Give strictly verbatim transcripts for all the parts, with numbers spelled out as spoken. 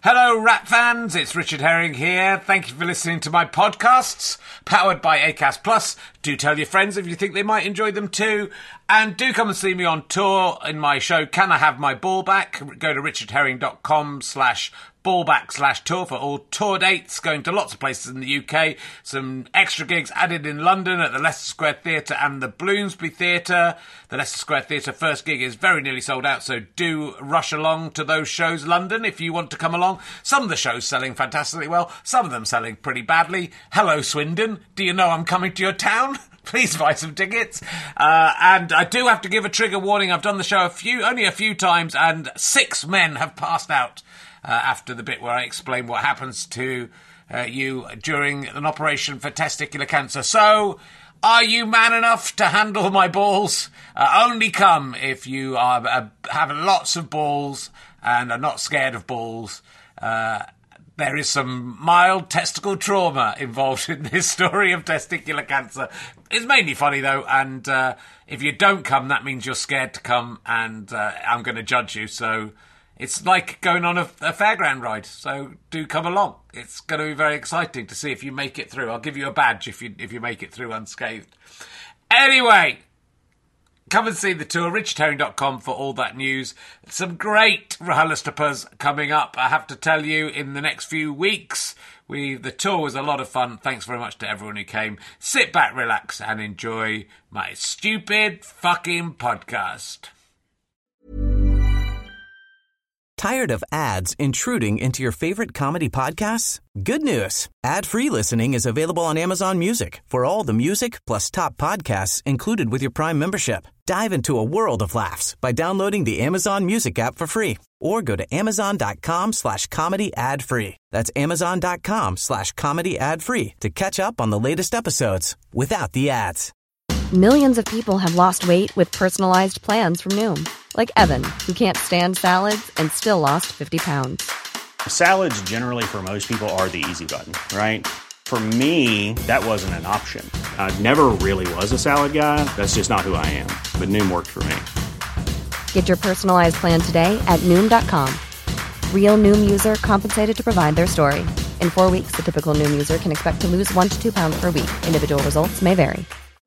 Hello, Rat fans. It's Richard Herring here. Thank you for listening to my podcasts, powered by Acast Plus. Do tell your friends if you think they might enjoy them too. And do come and see me on tour in my show, Can I Have My Ball Back? Go to richardherring.com slash ballback slash tour for all tour dates, going to lots of places in the U K. Some extra gigs added in London at the Leicester Square Theatre and the Bloomsbury Theatre. The Leicester Square Theatre first gig is very nearly sold out, so do rush along to those shows, London, if you want to come along. Some of the shows selling fantastically well, some of them selling pretty badly. Hello, Swindon. Do you know I'm coming to your town? Please buy some tickets. Uh, and I do have to give a trigger warning. I've done the show a few, only a few times, and six men have passed out uh, after the bit where I explain what happens to uh, you during an operation for testicular cancer. So, are you man enough to handle my balls? Uh, only come if you are uh, have lots of balls and are not scared of balls. Uh, There is some mild testicle trauma involved in this story of testicular cancer. It's mainly funny, though, and uh, if you don't come, that means you're scared to come, and uh, I'm going to judge you. So it's like going on a, a fairground ride, so do come along. It's going to be very exciting to see if you make it through. I'll give you a badge if you if you make it through unscathed. Anyway, come and see the tour, richard herring dot com for all that news. Some great RHLSTPs coming up, I have to tell you, in the next few weeks. We The tour was a lot of fun. Thanks very much to everyone who came. Sit back, relax, and enjoy my stupid fucking podcast. Tired of ads intruding into your favorite comedy podcasts? Good news. Ad-free listening is available on Amazon Music for all the music plus top podcasts included with your Prime membership. Dive into a world of laughs by downloading the Amazon Music app for free or go to amazon.com slash comedy ad free. That's amazon.com slash comedy ad free to catch up on the latest episodes without the ads. Millions of people have lost weight with personalized plans from Noom. Like Evan, who can't stand salads and still lost fifty pounds. Salads generally for most people are the easy button, right? For me, that wasn't an option. I never really was a salad guy. That's just not who I am. But Noom worked for me. Get your personalized plan today at Noom dot com. Real Noom user compensated to provide their story. In four weeks, the typical Noom user can expect to lose one to two pounds per week. Individual results may vary.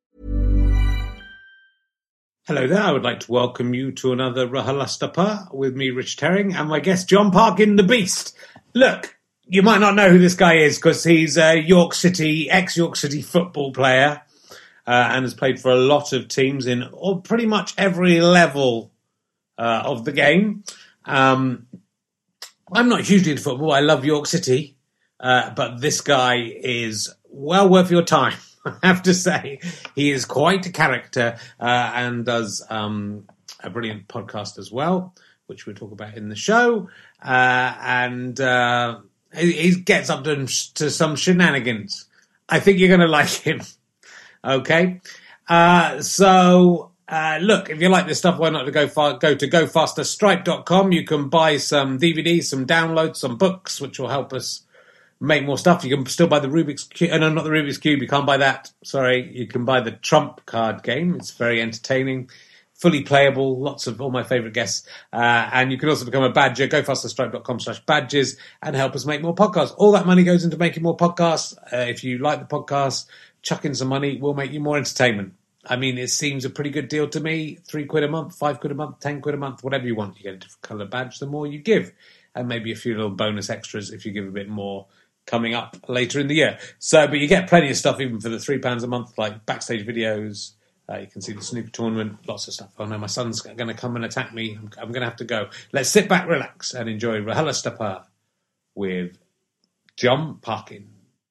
Hello there, I would like to welcome you to another RHLSTP with me, Richard Herring, and my guest, John Parkin, the Beast. Look, you might not know who this guy is because he's a York City, ex-York City football player uh, and has played for a lot of teams in all, pretty much every level uh, of the game. Um, I'm not hugely into football, I love York City, uh, but this guy is well worth your time. I have to say, he is quite a character uh, and does um, a brilliant podcast as well, which we'll talk about in the show. Uh, and uh, he, he gets up to, to some shenanigans. I think you're going to like him. Okay? Uh, so, uh, look, if you like this stuff, why not to go, far, go to go faster stripe dot com. You can buy some D V Ds, some downloads, some books, which will help us make more stuff. You can still buy the Rubik's Cube. Oh, no, not the Rubik's Cube. You can't buy that. Sorry. You can buy the Trump card game. It's very entertaining, fully playable. Lots of all my favourite guests. Uh, and you can also become a badger. go faster stripe dot com slash badges and help us make more podcasts. All that money goes into making more podcasts. Uh, if you like the podcast, chuck in some money. We'll make you more entertainment. I mean, it seems a pretty good deal to me. Three quid a month, five quid a month, ten quid a month, whatever you want. You get a different colour badge the more you give. And maybe a few little bonus extras if you give a bit more coming up later in the year. So, but you get plenty of stuff even for the three pounds a month, like backstage videos. Uh, you can see the snooker tournament, lots of stuff. Oh no, my son's going to come and attack me. I'm, I'm going to have to go. Let's sit back, relax, and enjoy RHLSTP with John Parkin.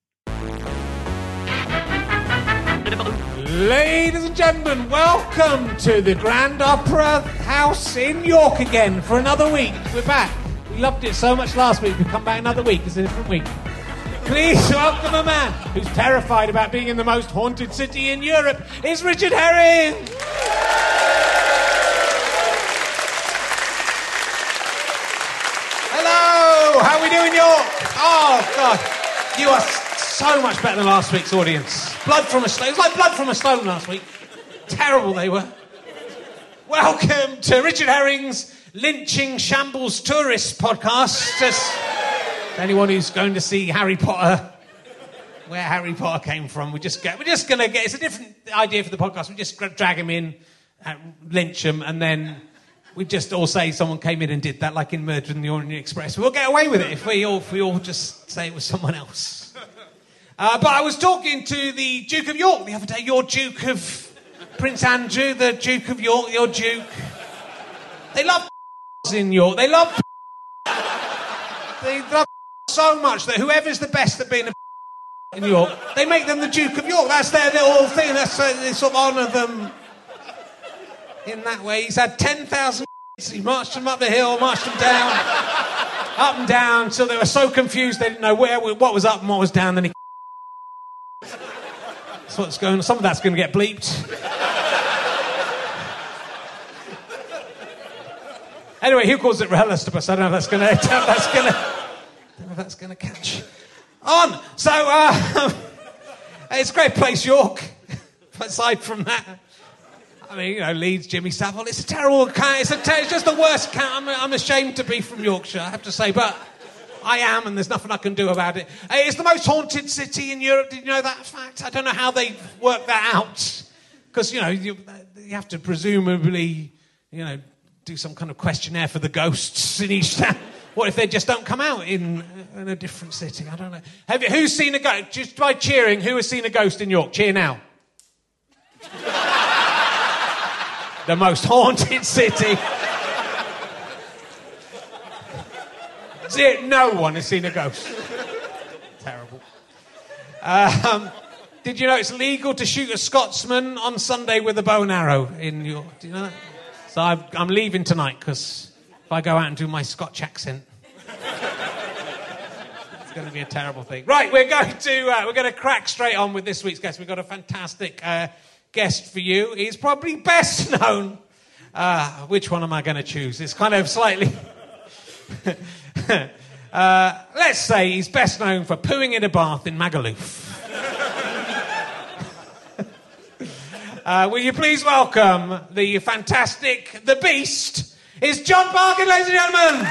Ladies and gentlemen, welcome to the Grand Opera House in York again for another week. We're back. We loved it so much last week. We come back another week. It's a different week. Please welcome a man who's terrified about being in the most haunted city in Europe. It's Richard Herring! Hello! How are we doing, York? Oh, God. You are so much better than last week's audience. Blood from a stone. It was like blood from a stone last week. Terrible they were. Welcome to Richard Herring's Lynching Shambles Tourists podcast. Just Anyone who's going to see Harry Potter, where Harry Potter came from, we just get, we're just going to get... It's a different idea for the podcast. We just drag him in, uh, lynch him, and then we just all say someone came in and did that, like in Murder in the Orient Express. We'll get away with it if we all, if we all just say it was someone else. Uh, but I was talking to the Duke of York the other day. Your Duke of... Prince Andrew, the Duke of York, your Duke. They love in York. They love... They love so much that whoever's the best at being a in York, they make them the Duke of York. That's their little thing. That's uh, they sort of honour them in that way. He's had ten thousand. He marched them up the hill, marched them down, up and down, until they were so confused they didn't know where what was up and what was down. Then he. That's what's going on. Some of that's going to get bleeped. Anyway, who calls it Relastibus? I don't know if that's going to. That's going to. I don't know if that's going to catch on. So, uh, it's a great place, York. Aside from that, I mean, you know, Leeds, Jimmy Savile. It's a terrible account. It's, a ter- it's just the worst account. I'm, I'm ashamed to be from Yorkshire, I have to say, but I am, and there's nothing I can do about it. It's the most haunted city in Europe. Did you know that fact? I don't know how they work that out, because you know you, you have to presumably, you know, do some kind of questionnaire for the ghosts in each town. What if they just don't come out in, in a different city? I don't know. Have you, who's seen a ghost? Just by cheering, who has seen a ghost in York? Cheer now. The most haunted city. No one has seen a ghost. Terrible. Um, did you know it's legal to shoot a Scotsman on Sunday with a bow and arrow in York? Do you know that? So I've, I'm leaving tonight because if I go out and do my Scotch accent, it's going to be a terrible thing. Right, we're going to uh, we're going to crack straight on with this week's guest. We've got a fantastic uh, guest for you. He's probably best known. Uh, which one am I going to choose? It's kind of slightly. uh, let's say he's best known for pooing in a bath in Magaluf. Uh, will you please welcome the fantastic, the beast, is Jon Parkin, ladies and gentlemen.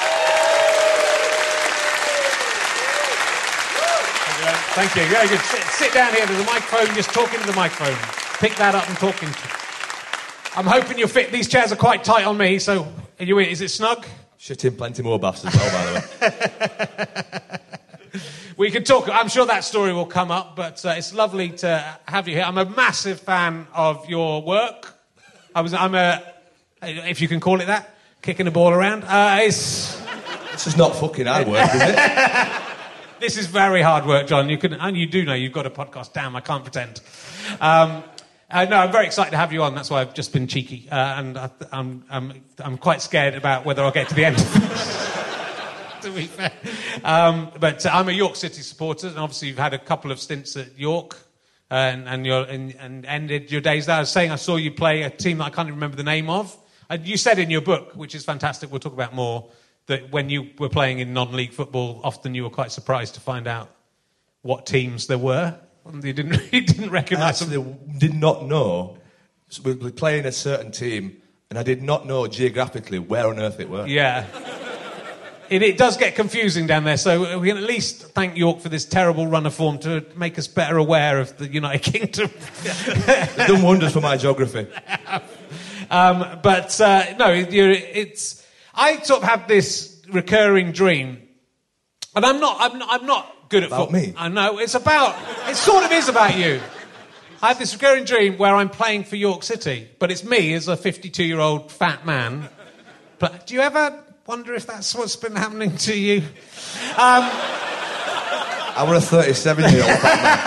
Thank you. Very good. Sit, sit down here to the microphone, just talk into the microphone. Pick that up and talk into it. I'm hoping you'll fit. These chairs are quite tight on me, so are you in? Is it snug? Shit in plenty more baths as well, by the way. We can talk. I'm sure that story will come up, but uh, it's lovely to have you here. I'm a massive fan of your work. I was, I'm a, if you can call it that, kicking the ball around. Uh, it's... This is not fucking hard work, is it? This is very hard work, John. You can, and you do know you've got a podcast. Damn, I can't pretend. Um, uh, no, I'm very excited to have you on. That's why I've just been cheeky, uh, and I, I'm, I'm, I'm quite scared about whether I'll get to the end of this. To be fair. Um, but uh, I'm a York City supporter, and obviously you've had a couple of stints at York, uh, and, and, you're, and, and ended your days there. I was saying I saw you play a team that I can't even remember the name of. And you said in your book, which is fantastic, we'll talk about more, that when you were playing in non-league football, often you were quite surprised to find out what teams there were. You didn't, you didn't recognise them. I actually did not know. So we were playing a certain team, and I did not know geographically where on earth it were. Yeah. It, it does get confusing down there, so we can at least thank York for this terrible run of form to make us better aware of the United Kingdom. It's done wonders for my geography. um, but, uh, no, you're, it's... I sort of have this recurring dream, and I'm not, I'm not, I'm not good at about football. me. I know, it's about... It sort of is about you. I have this recurring dream where I'm playing for York City, but it's me as a fifty-two-year-old fat man. But do you ever... wonder if that's what's been happening to you. Um, I was a thirty-seven-year-old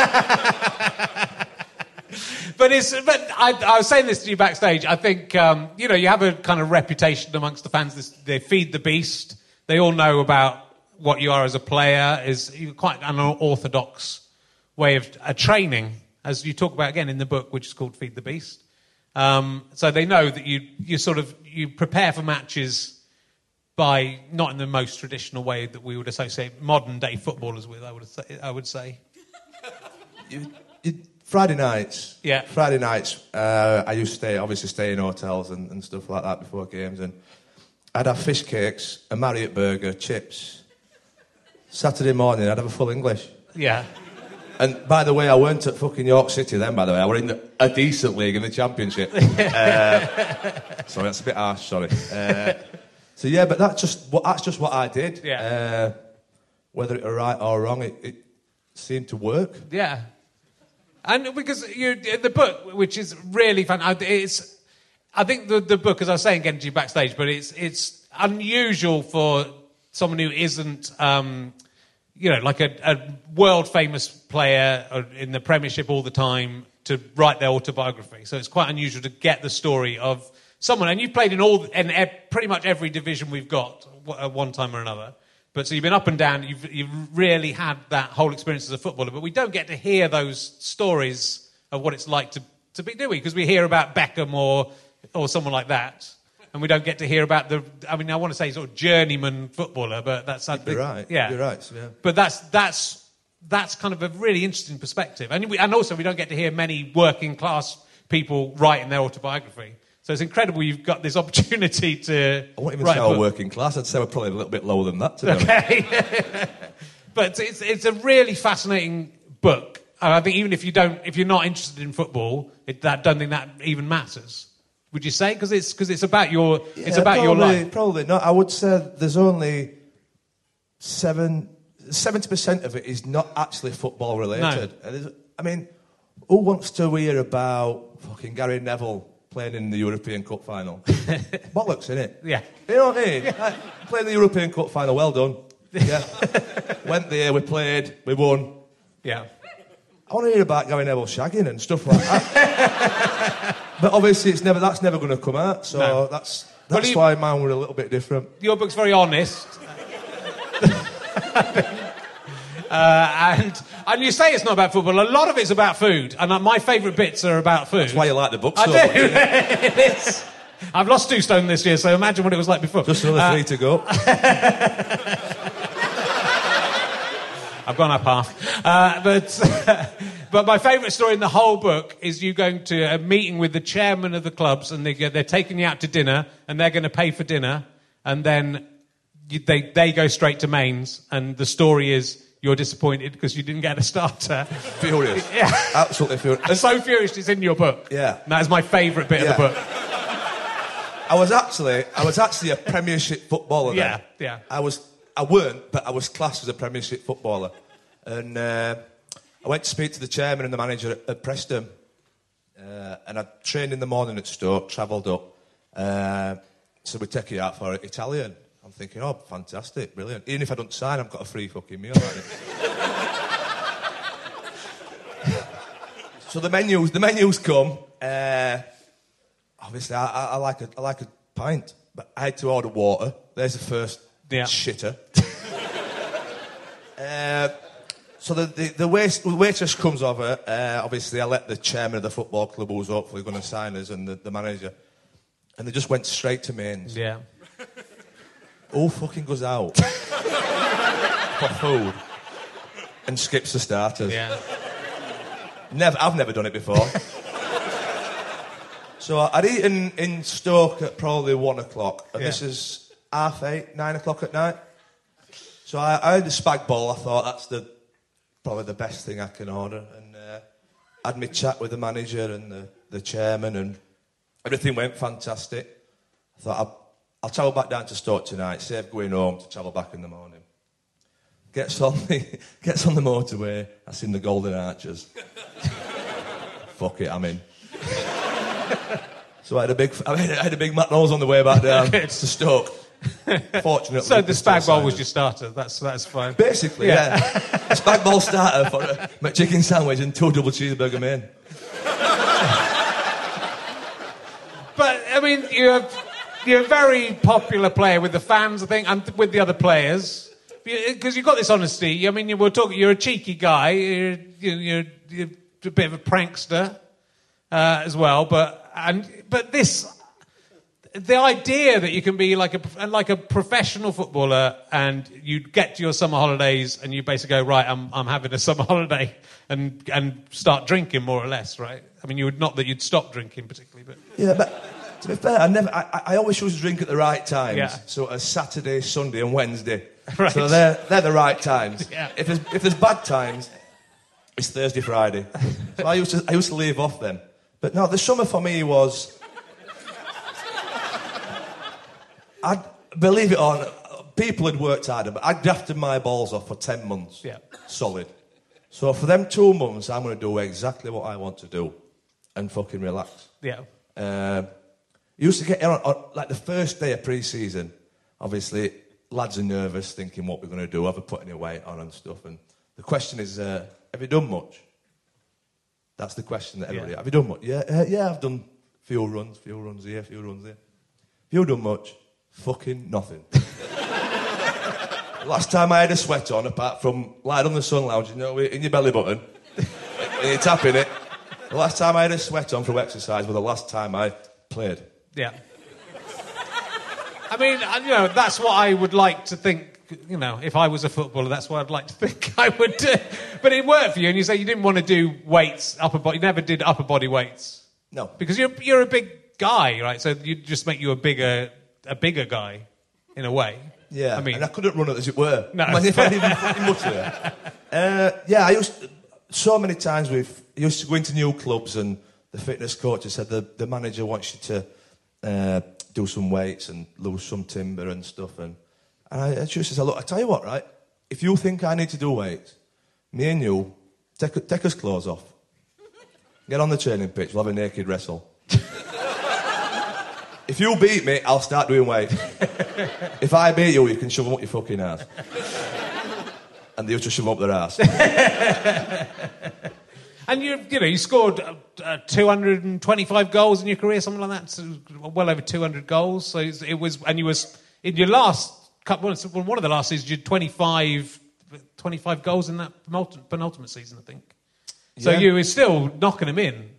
fat man. But it's. But I, I was saying this to you backstage. I think um, you know you have a kind of reputation amongst the fans. This, they feed the beast. They all know about what you are as a player. Is you're quite an orthodox way of uh, training, as you talk about again in the book, which is called Feed the Beast. Um, so they know that you you sort of you prepare for matches by not in the most traditional way that we would associate modern day footballers with. I would say. I would say. You, you, Friday nights. Yeah. Friday nights. Uh, I used to stay, obviously, stay in hotels and, and stuff like that before games, and I'd have fish cakes, a Marriott burger, chips, Saturday morning, I'd have a full English. Yeah. And by the way, I weren't at fucking York City then, by the way. I were in the, a decent league in the Championship. uh, sorry, that's a bit harsh, sorry. Uh, so yeah, but that's just what, that's just what I did. Yeah. Uh, whether it were right or wrong, it, it seemed to work. Yeah. And because you, the book, which is really fun, it's, I think the, the book, as I was saying, getting to you backstage, but it's it's unusual for someone who isn't... Um, you know, like a, a world-famous player in the Premiership all the time to write their autobiography. So it's quite unusual to get the story of someone. And you've played in all, in pretty much every division we've got at one time or another. But so you've been up and down. You've, you've really had that whole experience as a footballer. But we don't get to hear those stories of what it's like to, to be, do we? Because we hear about Beckham or or someone like that. And we don't get to hear about the... I mean, I want to say sort of journeyman footballer, but that's... You're think, right. Yeah. You're right, yeah. But that's that's that's kind of a really interesting perspective. And, we, and also, we don't get to hear many working-class people writing their autobiography. So it's incredible you've got this opportunity to I won't even write say a book. we're working class. I'd say we're probably a little bit lower than that, to be honest. Okay. But it's, it's a really fascinating book. And I think even if, you don't, if you're not interested in football, it, I don't think that even matters. Would you say? Because it's because it's about your yeah, it's about probably, your life. Probably not. I would say there's only seven seventy percent of it is not actually football related. No. I mean, who wants to hear about fucking Gary Neville playing in the European Cup final? Bollocks, innit? Yeah. You know what I mean? Yeah. Playing the European Cup final, well done. Yeah. Went there, we played, we won. Yeah. I want to hear about Gary Neville shagging and stuff like that. But obviously, it's never that's never going to come out. So No. that's that's Well, you- why mine were a little bit different. Your book's very honest. uh, and and you say it's not about football. A lot of it's about food. And uh, my favourite bits are about food. That's why you like the book so I do. much. It is. I've lost two stone this year, so imagine what it was like before. Just another Uh, three to go. I've gone up half. Uh, but but my favourite story in the whole book is you going to a meeting with the chairman of the clubs, and they, they're taking you out to dinner, and they're going to pay for dinner, and then you, they, they go straight to mains, and the story is you're disappointed because you didn't get a starter. Furious. Yeah. Absolutely furious. I'm so furious it's in your book. Yeah. And that is my favourite bit Yeah. of the book. I was actually I was actually a Premiership footballer then. Yeah, yeah. I was I weren't, but I was classed as a Premiership footballer. And uh, I went to speak to the chairman and the manager at, at Preston. Uh, and I trained in the morning at Stoke, travelled up. Uh, so we take you out for Italian. I'm thinking, oh, fantastic, brilliant. Even if I don't sign, I've got a free fucking meal. Like So the menus, the menus come. Uh, obviously, I, I, I like a, I like a pint, but I had to order water. There's the first Yeah. shitter. uh, so the the, the, wait, the waitress comes over. Uh, obviously, I let the chairman of the football club, who was hopefully going to sign us, and the, the manager, and they just went straight to mains. Yeah. Who fucking goes out for food and skips the starters? Yeah. Never, I've never done it before. So I'd eaten in Stoke at probably one o'clock, and Yeah. this is half eight, nine o'clock at night. So I, I had the spag bol. I thought that's the probably the best thing I can order, and uh, had me chat with the manager and the, the chairman, and everything went fantastic. I thought I'll, I'll travel back down to Stoke tonight, save going home to travel back in the morning. Gets on the gets on the motorway. I seen the Golden Arches. Fuck it, I'm in. So I had a big I had a big McNose on the way back down to Stoke. Fortunately, So the still spag bowl was signed your starter. That's that's fine. basically yeah. a spag bowl starter for a McChicken sandwich and two double cheeseburger main. But I mean, you're you're a very popular player with the fans, I think, and with the other players. Because you've got this honesty. I mean, we're talking. You're a cheeky guy. You're, you're, you're a bit of a prankster uh, as well. But and but this, the idea that you can be like a like a professional footballer and you get to your summer holidays and you basically go, right, I'm I'm having a summer holiday and and start drinking more or less, right? I mean, you would not that you'd stop drinking particularly, but Yeah, but to be fair, I never. I, I always choose to drink at the right times. Yeah. So a Saturday, Sunday, and Wednesday Right. So they're, they're the right times. Yeah. If there's, if there's bad times, it's Thursday, Friday. So I used to, I used to leave off then. But no, the summer for me was... I'd, believe it or not, people had worked harder, but I grafted my balls off for ten months. Yeah. Solid. So for them two months, I'm going to do exactly what I want to do and fucking relax. Yeah. Um, used to get on, on, like the first day of pre-season, obviously, lads are nervous, thinking what we're going to do, have we put any weight on and stuff. And the question is, uh, have you done much? That's the question that everybody... Yeah. Have you done much? Yeah, uh, yeah, I've done a few runs, few runs here, few runs there. Have you done much? Fucking nothing. Last time I had a sweat on, apart from lying on the sun lounge, you know, in your belly button, and you're tapping it. The last time I had a sweat on from exercise was the last time I played. Yeah. I mean, you know, that's what I would like to think, you know, if I was a footballer, that's what I'd like to think I would do. But it worked for you, and you say you didn't want to do weights, upper body, you never did upper body weights. No. Because you're, you're a big guy, right? So you'd just make you a bigger, a bigger guy, in a way. Yeah, I mean, and I couldn't run it as it were. No. I didn't even fucking mutter there. Uh, yeah, I used to, so many times we've I used to go into new clubs and the fitness coach has said the, the manager wants you to uh, do some weights and lose some timber and stuff. And, and I, I just said, look, I tell you what, right? If you think I need to do weights, me and you, take, take us clothes off. Get on the training pitch, we'll have a naked wrestle. If you beat me, I'll start doing weight. If I beat you, you can shove them up your fucking ass. And they used to shove them up their ass. And you, you know, you scored uh, two hundred twenty-five goals in your career, something like that. So well over two hundred goals. So it was, and you was in your last couple, one of the last seasons, you had twenty-five, twenty-five goals in that penultimate season, I think. So Yeah. you were still knocking them in.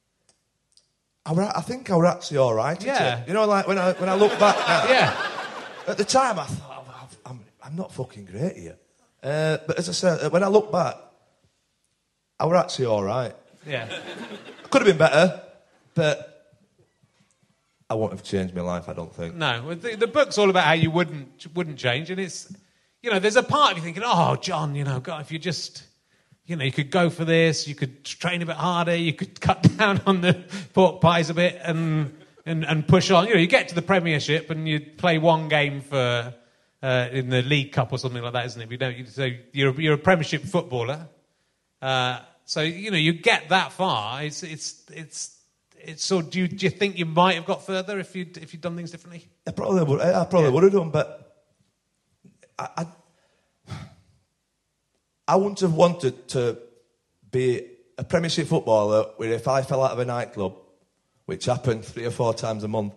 I, were, I think I were actually all right. at Yeah. it. You know, like when I when I look back now. Yeah. At the time, I thought oh, I'm I'm not fucking great here. Uh, but as I said, when I look back, I were actually all right. Yeah. Could have been better, but I wouldn't have changed my life. I don't think. No, well, the, the book's all about how you wouldn't wouldn't change, and it's, you know, there's a part of you thinking, oh, John, you know, God, if you just, you know, you could go for this, you could train a bit harder, you could cut down on the pork pies a bit, and and, and push on. You know, you get to the Premiership and you play one game for uh, in the League Cup or something like that, isn't it? If you don't, you, so you're you're a Premiership footballer. Uh, so you know, you get that far. It's it's it's. It's so. Do you, do you think you might have got further if you if you'd done things differently? I probably would. I probably Yeah. would have done, but I, I, I wouldn't have wanted to be a Premiership footballer where if I fell out of a nightclub, which happened three or four times a month,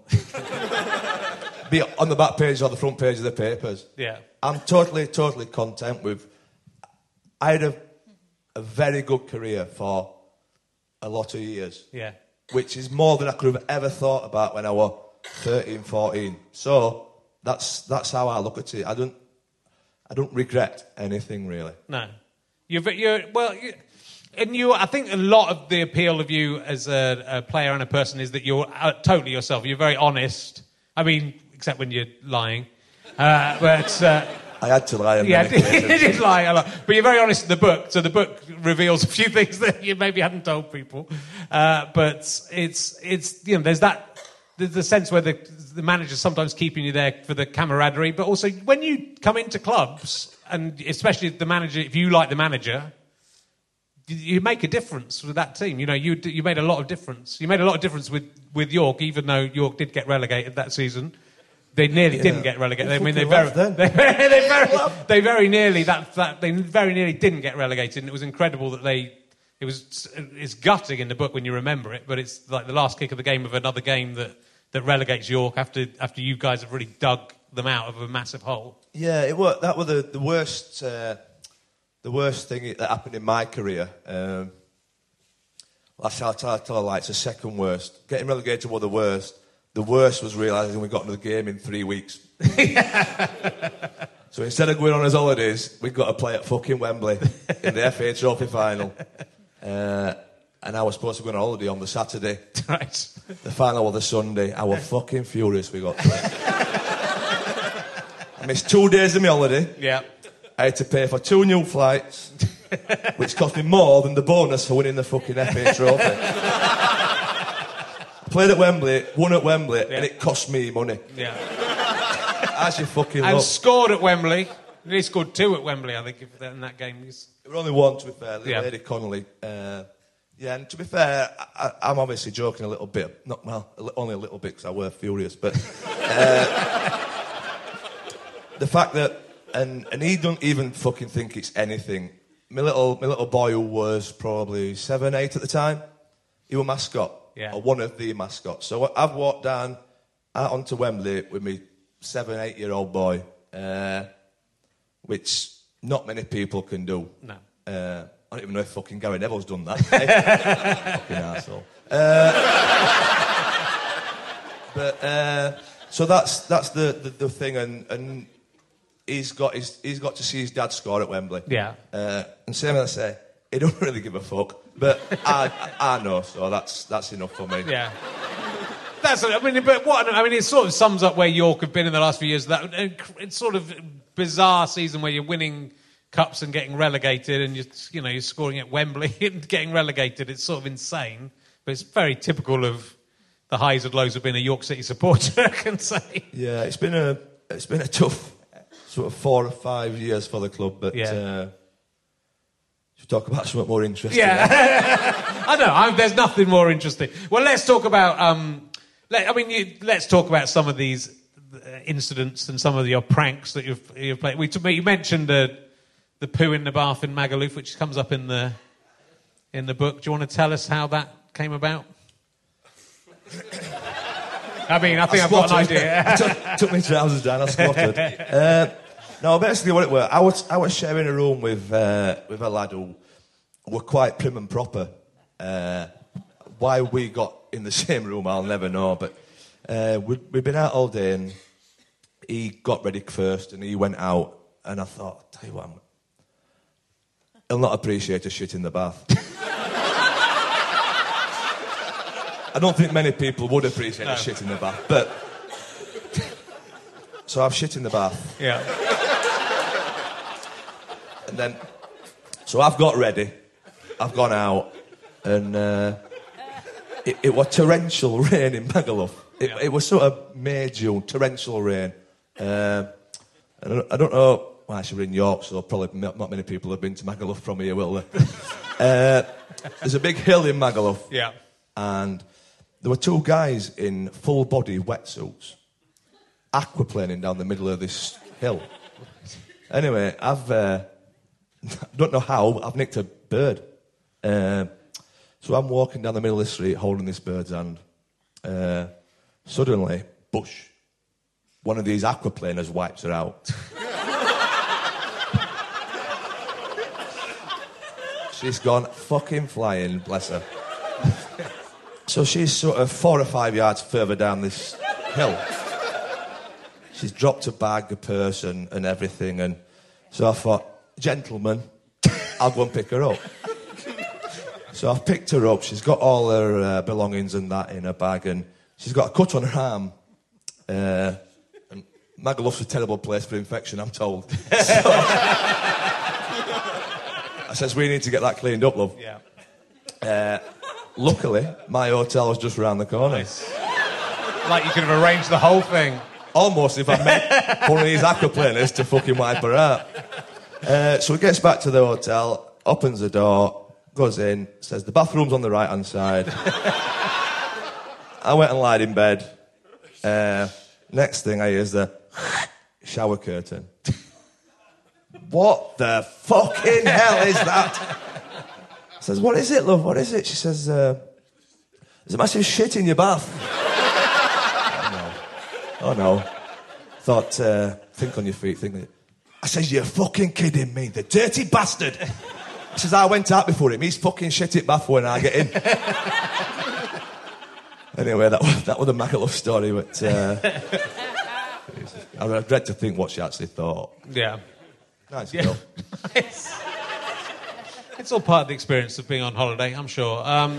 be on the back page or the front page of the papers. Yeah. I'm totally, totally content with. I had a, a very good career for a lot of years. Yeah. Which is more than I could have ever thought about when I was thirteen, fourteen. So that's that's how I look at it. I don't I don't regret anything really. No, you're you're well, you, and you. I think a lot of the appeal of you as a, a player and a person is that you're uh, totally yourself. You're very honest. I mean, except when you're lying, uh, but. Uh, I had to lie on Yeah, many you occasions. did lie a lot. But you're very honest in the book, so the book reveals a few things that you maybe hadn't told people. Uh, but it's, it's you know, there's that, there's the sense where the, the manager's sometimes keeping you there for the camaraderie, but also when you come into clubs, and especially the manager, if you like the manager, you, you make a difference with that team. You know, you you made a lot of difference. You made a lot of difference with, with York, even though York did get relegated that season. They nearly Yeah. didn't get relegated. I mean, they Fucking very, laughed then. they, they very, they very nearly that, that they very nearly didn't get relegated, and it was incredible that they. It was it's gutting in the book when you remember it, but it's like the last kick of the game of another game that, that relegates York after after you guys have really dug them out of a massive hole. Yeah, it was that was the the worst uh, the worst thing that happened in my career. Um, last I tell, I tell a lie, it's the second worst. Getting relegated was the worst. The worst was realising we got into the game in three weeks. So instead of going on as holidays, we got to play at fucking Wembley in the F A Trophy final. Uh, and I was supposed to go on holiday on the Saturday. Right. The final was the Sunday. I was fucking furious we got to it. I missed two days of my holiday. Yeah. I had to pay for two new flights, which cost me more than the bonus for winning the fucking F A Trophy. I played at Wembley, won at Wembley, Yeah. and it cost me money. Yeah. As you fucking And look. scored at Wembley. He scored two at Wembley, I think, if that, in that game. He's... It was only one, to be fair, Yeah. Lady Connolly. Uh, yeah, and to be fair, I, I'm obviously joking a little bit. Not well, a li- only a little bit because I were furious. But uh, the fact that, and and he don't even fucking think it's anything. My little my little boy who was probably seven, eight at the time, he was mascot, Yeah. or one of the mascots. So I've walked down out onto Wembley with me seven, eight year old boy. Uh, which not many people can do. No. Uh, I don't even know if fucking Gary Neville's done that. Fucking arsehole. Uh, but, uh, so that's that's the, the, the thing, and, and he's got his, he's got to see his dad score at Wembley. Yeah. Uh, and same as I say, he don't really give a fuck, but I, I know, so that's that's enough for me. Yeah. That's, I mean, but what, I mean, it sort of sums up where York have been in the last few years. That it's sort of bizarre season where you're winning cups and getting relegated, and you're, you know, you're scoring at Wembley and getting relegated. It's sort of insane, but it's very typical of the highs and lows of being a York City supporter, I can say. Yeah, it's been a it's been a tough sort of four or five years for the club, but Yeah. uh, should we talk about something more interesting? Yeah, I know. I'm, there's nothing more interesting. Well, let's talk about. Um, let, I mean, you, let's talk about some of these uh, incidents and some of your pranks that you've, you've played. We, you mentioned uh, the poo in the bath in Magaluf, which comes up in the in the book. Do you want to tell us how that came about? I mean, I think I I've got an idea. took, took my trousers down, I squatted. uh, no, basically what it were, I was I was sharing a room with uh, with a lad who were quite prim and proper. Uh, why we got in the same room, I'll never know. But uh, we'd, we'd been out all day, and he got ready first, and he went out, and I thought, tell you what, I'm, he'll not appreciate a shit in the bath. I don't think many people would appreciate No. a shit in the bath, but... So I've shit in the bath, Yeah. and then... So I've got ready, I've gone out, and uh, it, it was torrential rain in Magaluf. It, Yeah. it was sort of May, June, torrential rain. Uh, I, don't, I don't know... Well, actually, we're in York, so probably not not many people have been to Magaluf from here, will they? uh, there's a big hill in Magaluf. Yeah. And there were two guys in full-body wetsuits aquaplaning down the middle of this hill. Anyway, I've... Uh, I don't know how, I've nicked a bird. Uh, so I'm walking down the middle of the street holding this bird's hand. Uh, suddenly, bush. One of these aquaplaners wipes her out. She's gone fucking flying, bless her. So she's sort of four or five yards further down this hill. She's dropped a bag, a purse, and, and everything. And so I thought, gentlemen, I'll go and pick her up. So I've picked her up. She's got all her uh, belongings and that in her bag, and she's got a cut on her arm. Uh, and Magaluf's a terrible place for infection, I'm told. So I says, we need to get that cleaned up, love. Yeah. Uh, luckily, my hotel was just round the corner. Nice. Like you could have arranged the whole thing. Almost if I met one of these aquaplaners to fucking wipe her out. Uh, so he gets back to the hotel, opens the door, goes in, says, the bathroom's on the right-hand side. I went and lied in bed. Uh, next thing I hear is the shower curtain. What the fucking hell is that? I says, what is it, love? What is it? She says, uh, there's a massive shit in your bath. Oh, no. Thought, uh, think on your feet, think... I says, you're fucking kidding me, the dirty bastard. I says, I went out before him, he's fucking shit it bath when I get in. Anyway, that was, that was a Magaluf story, but... Uh, I regret to think what she actually thought. Yeah. Nice Yeah. girl. it's, it's all part of the experience of being on holiday, I'm sure. Um,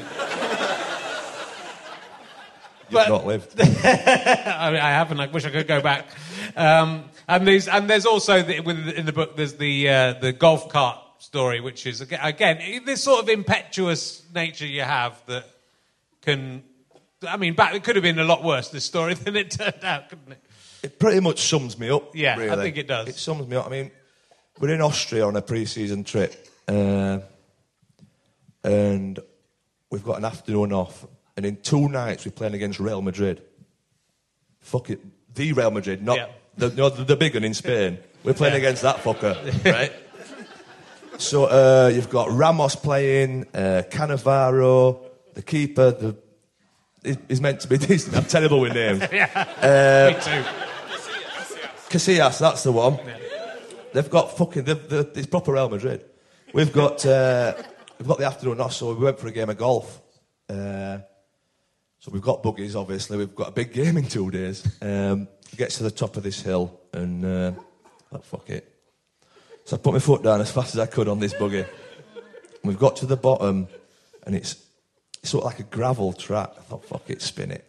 You've but- not lived. I mean, I haven't. I wish I could go back. Um, And there's and there's also the, with, in the book there's the uh, the golf cart story, which is again this sort of impetuous nature you have that can. I mean, back, it could have been a lot worse, this story, than it turned out, couldn't it? It pretty much sums me up. Yeah, really. I think it does. It sums me up. I mean, we're in Austria on a pre-season trip, uh, and we've got an afternoon off, and in two nights we're playing against Real Madrid. Fuck it, the Real Madrid, not yeah. the, no, the the big one in Spain. We're playing yeah. against that fucker, right? So uh, you've got Ramos playing, uh, Cannavaro, the keeper, the. He's meant to be decent. I'm terrible with names. yeah, uh, me too. Casillas, that's the one. Yeah. They've got fucking... They've, they've, it's proper Real Madrid. We've got uh, we've got the afternoon off, so we went for a game of golf. Uh, so we've got buggies, obviously. We've got a big game in two days. Um, it gets to the top of this hill, and... Uh, oh, fuck it. So I put my foot down as fast as I could on this buggy. We've got to the bottom, and it's... It's sort of like a gravel track. I thought, fuck it, spin it.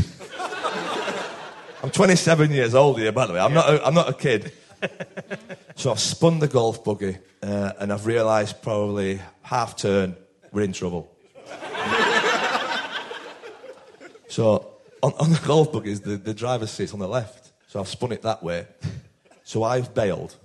I'm twenty-seven years old here, by the way. I'm, yeah. not, a, I'm not a kid. So I've spun the golf buggy, uh, and I've realised probably half turn, we're in trouble. So on, on the golf buggies, the, the driver's seat's on the left. So I've spun it that way. So I've bailed.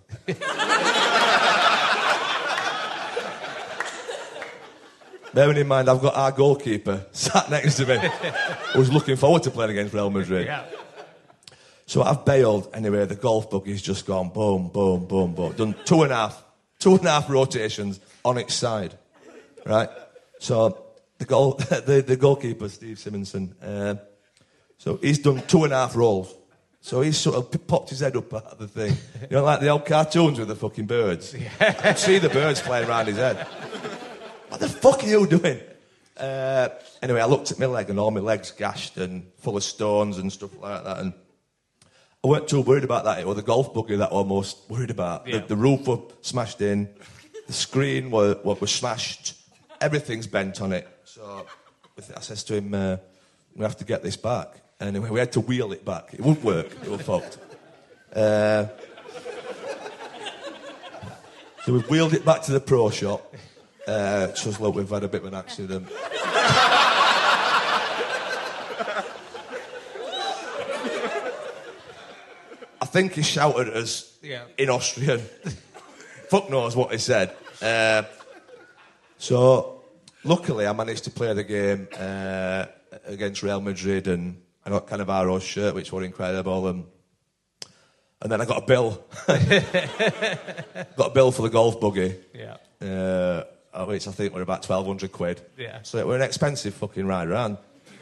Bearing in mind, I've got our goalkeeper sat next to me, who's looking forward to playing against Real Madrid. Yeah. So I've bailed. Anyway, the golf buggy's just gone boom, boom, boom, boom. Done two and a half, two and a half rotations on its side, right? So the goal, the, the goalkeeper, Steve Simonson, uh, so he's done two and a half rolls. So he's sort of popped his head up at the thing. You know, like the old cartoons with the fucking birds. Yeah. You can see the birds playing around his head. What the fuck are you doing? Uh, anyway, I looked at my leg and all my legs gashed and full of stones and stuff like that. And I weren't too worried about that. It was the golf buggy that I was most worried about. Yeah. The, the roof was smashed in. The screen was, was smashed. Everything's bent on it. So I says to him, uh, we have to get this back. Anyway, we had to wheel it back. It wouldn't work. It was fucked. Uh, so we wheeled it back to the pro shop. Uh, just look, we've had a bit of an accident. I think he shouted at us yeah. in Austrian. Fuck knows what he said. Uh, so, luckily, I managed to play the game uh, against Real Madrid, and I got Cannavaro's shirt, which was incredible, and and then I got a bill. Got a bill for the golf buggy. Yeah. Uh, which I think were about twelve hundred quid. Yeah. So it were an expensive fucking ride around.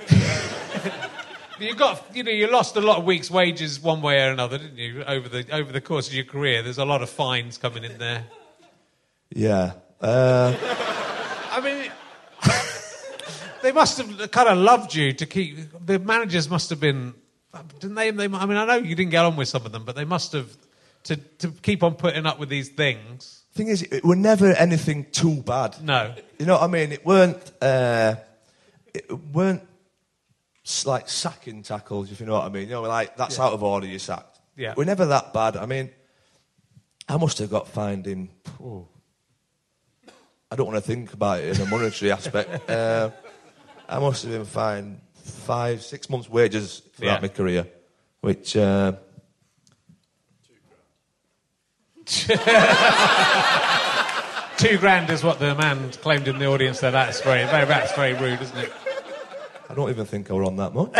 You got, you know, you lost a lot of weeks' wages one way or another, didn't you? Over the over the course of your career, there's a lot of fines coming in there. Yeah. Uh... I mean, they must have kind of loved you to keep. The managers must have been, didn't they? They, I mean, I know you didn't get on with some of them, but they must have to to keep on putting up with these things. Thing is, it were never anything too bad. No. You know what I mean? It weren't, uh, it weren't like sacking tackles, if you know what I mean. You know, like, that's yeah. out of order, you're sacked. Yeah. We're never that bad. I mean, I must have got fined in... Oh, I don't want to think about it in a monetary aspect. Uh, I must have been fined five, six months' wages throughout yeah. my career, which... Uh, Two grand is what the man claimed in the audience there. That's very, very, that's very rude, isn't it? I don't even think I were on that much.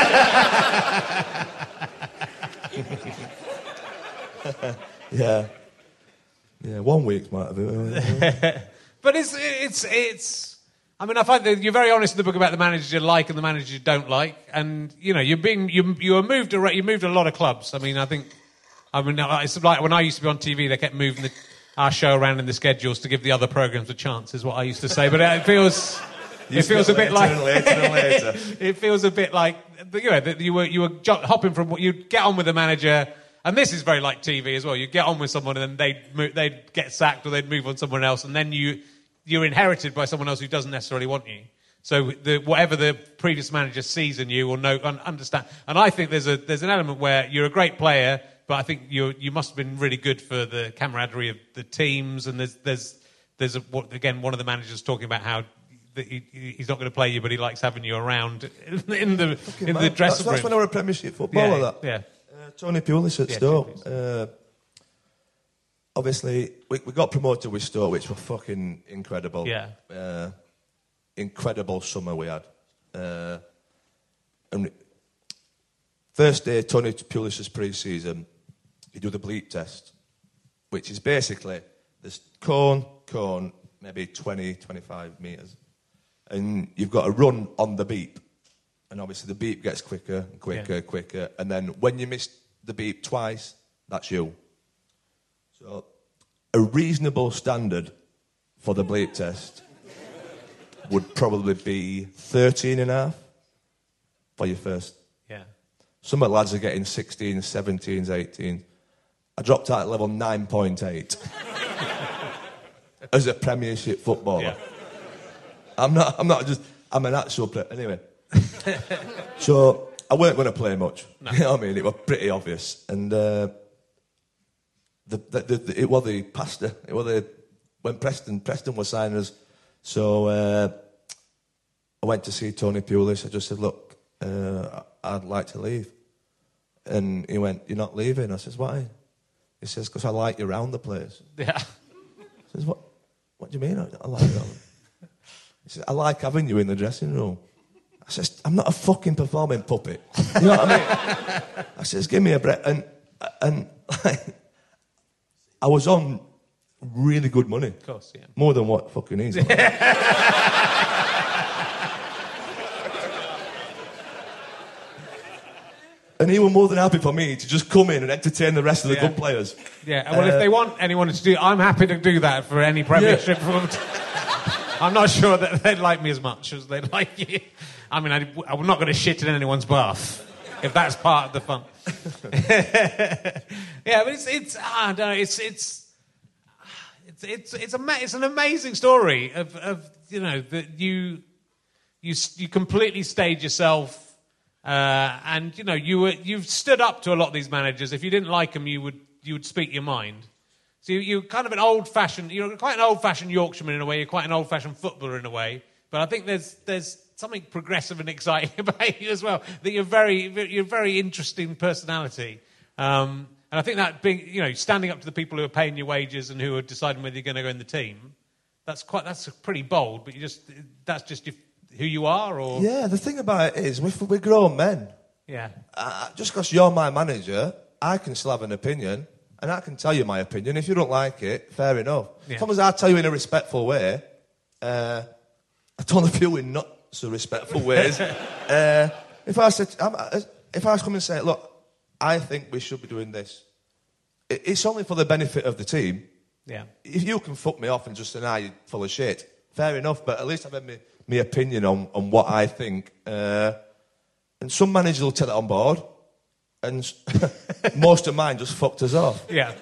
yeah. Yeah, one week might have been. But it's, it's, it's... I mean, I find that you're very honest in the book about the managers you like and the managers you don't like. And, you know, you're being, you, you were moved around, you moved a lot of clubs. I mean, I think... I mean, it's like when I used to be on T V, they kept moving the, our show around in the schedules to give the other programmes a chance, is what I used to say. But it feels, it feels a bit like, later and later. It feels a bit like, you know, that you were you were hopping from what you'd get on with the manager, and this is very like T V as well. You get on with someone, and then they'd they'd get sacked, or they'd move on to someone else, and then you you're inherited by someone else who doesn't necessarily want you. So the, whatever the previous manager sees in you or know, understand, and I think there's a there's an element where you're a great player, but I think you you must have been really good for the camaraderie of the teams. And there's there's there's a, again one of the managers talking about how that he, he's not going to play you, but he likes having you around in the Fucking in man. the dressing that's, room. That's when I was a Premiership footballer. Yeah, that yeah. Uh, Tony Pulis at Yeah, Stoke. Pulis. Uh, obviously, we, we got promoted with Stoke, which were fucking incredible. Yeah. Uh, incredible summer we had. Uh, and first day, Tony Pulis' pre-season, you do the bleep test, which is basically this cone, cone, maybe twenty, twenty-five metres, and you've got to run on the beep. And obviously the beep gets quicker and quicker, Yeah. quicker, and then when you miss the beep twice, that's you. So a reasonable standard for the bleep test would probably be thirteen and a half for your first. Yeah. Some of the lads are getting sixteens, seventeens, eighteens. I dropped out at level nine point eight as a Premiership footballer. Yeah. I'm not. I'm not just. I'm an actual. Pre- anyway. So I weren't going to play much. No. You know what I mean? It was pretty obvious, and uh, the, the, the, the it was the pastor. It was the when Preston Preston was signing us. So uh, I went to see Tony Pulis. I just said, "Look, uh, I'd like to leave," and he went, "You're not leaving?" I says, "Why?" He says, "Because I like you around the place." Yeah. I says, "What? What do you mean? I, I like you." He says, "I like having you in the dressing room." I says, "I'm not a fucking performing puppet." You know what I mean? I says, "Give me a break." And and like, I was on really good money. Of course, yeah. More than what fucking he's on. And he was more than happy for me to just come in and entertain the rest of the Yeah. good players. Yeah, well, Uh, if they want anyone to do, I'm happy to do that for any Premiership. I'm not sure that they'd like me as much as they'd like you. I mean, I, I'm not going to shit in anyone's bath if that's part of the fun. Yeah, but it's it's I don't know, it's it's it's it's it's, a, it's an amazing story of of you know that you you you completely stayed yourself. Uh, and you know you were you've stood up to a lot of these managers. If you didn't like them, you would you would speak your mind. So you, you're kind of an old-fashioned. You're quite an old-fashioned Yorkshireman in a way. You're quite an old-fashioned footballer in a way. But I think there's there's something progressive and exciting about you as well. That you're very you're a very interesting personality. Um, and I think that being you know standing up to the people who are paying your wages and who are deciding whether you're going to go in the team. That's quite that's pretty bold. But you just that's just your, who you are, or Yeah, the thing about it is, we're, we're grown men. yeah. Uh, just because you're my manager, I can still have an opinion, and I can tell you my opinion. If you don't like it, fair enough. Yeah. As long as I tell you in a respectful way, uh, I told a few in not so respectful ways. uh, if I said, I'm, if I was coming and say, look, I think we should be doing this, it, it's only for the benefit of the team. Yeah. If you can fuck me off and just say, nah, you're full of shit, fair enough, but at least I've had my, my opinion on, on what I think. Uh, and some managers will take that on board, and most of mine just fucked us off. Yeah.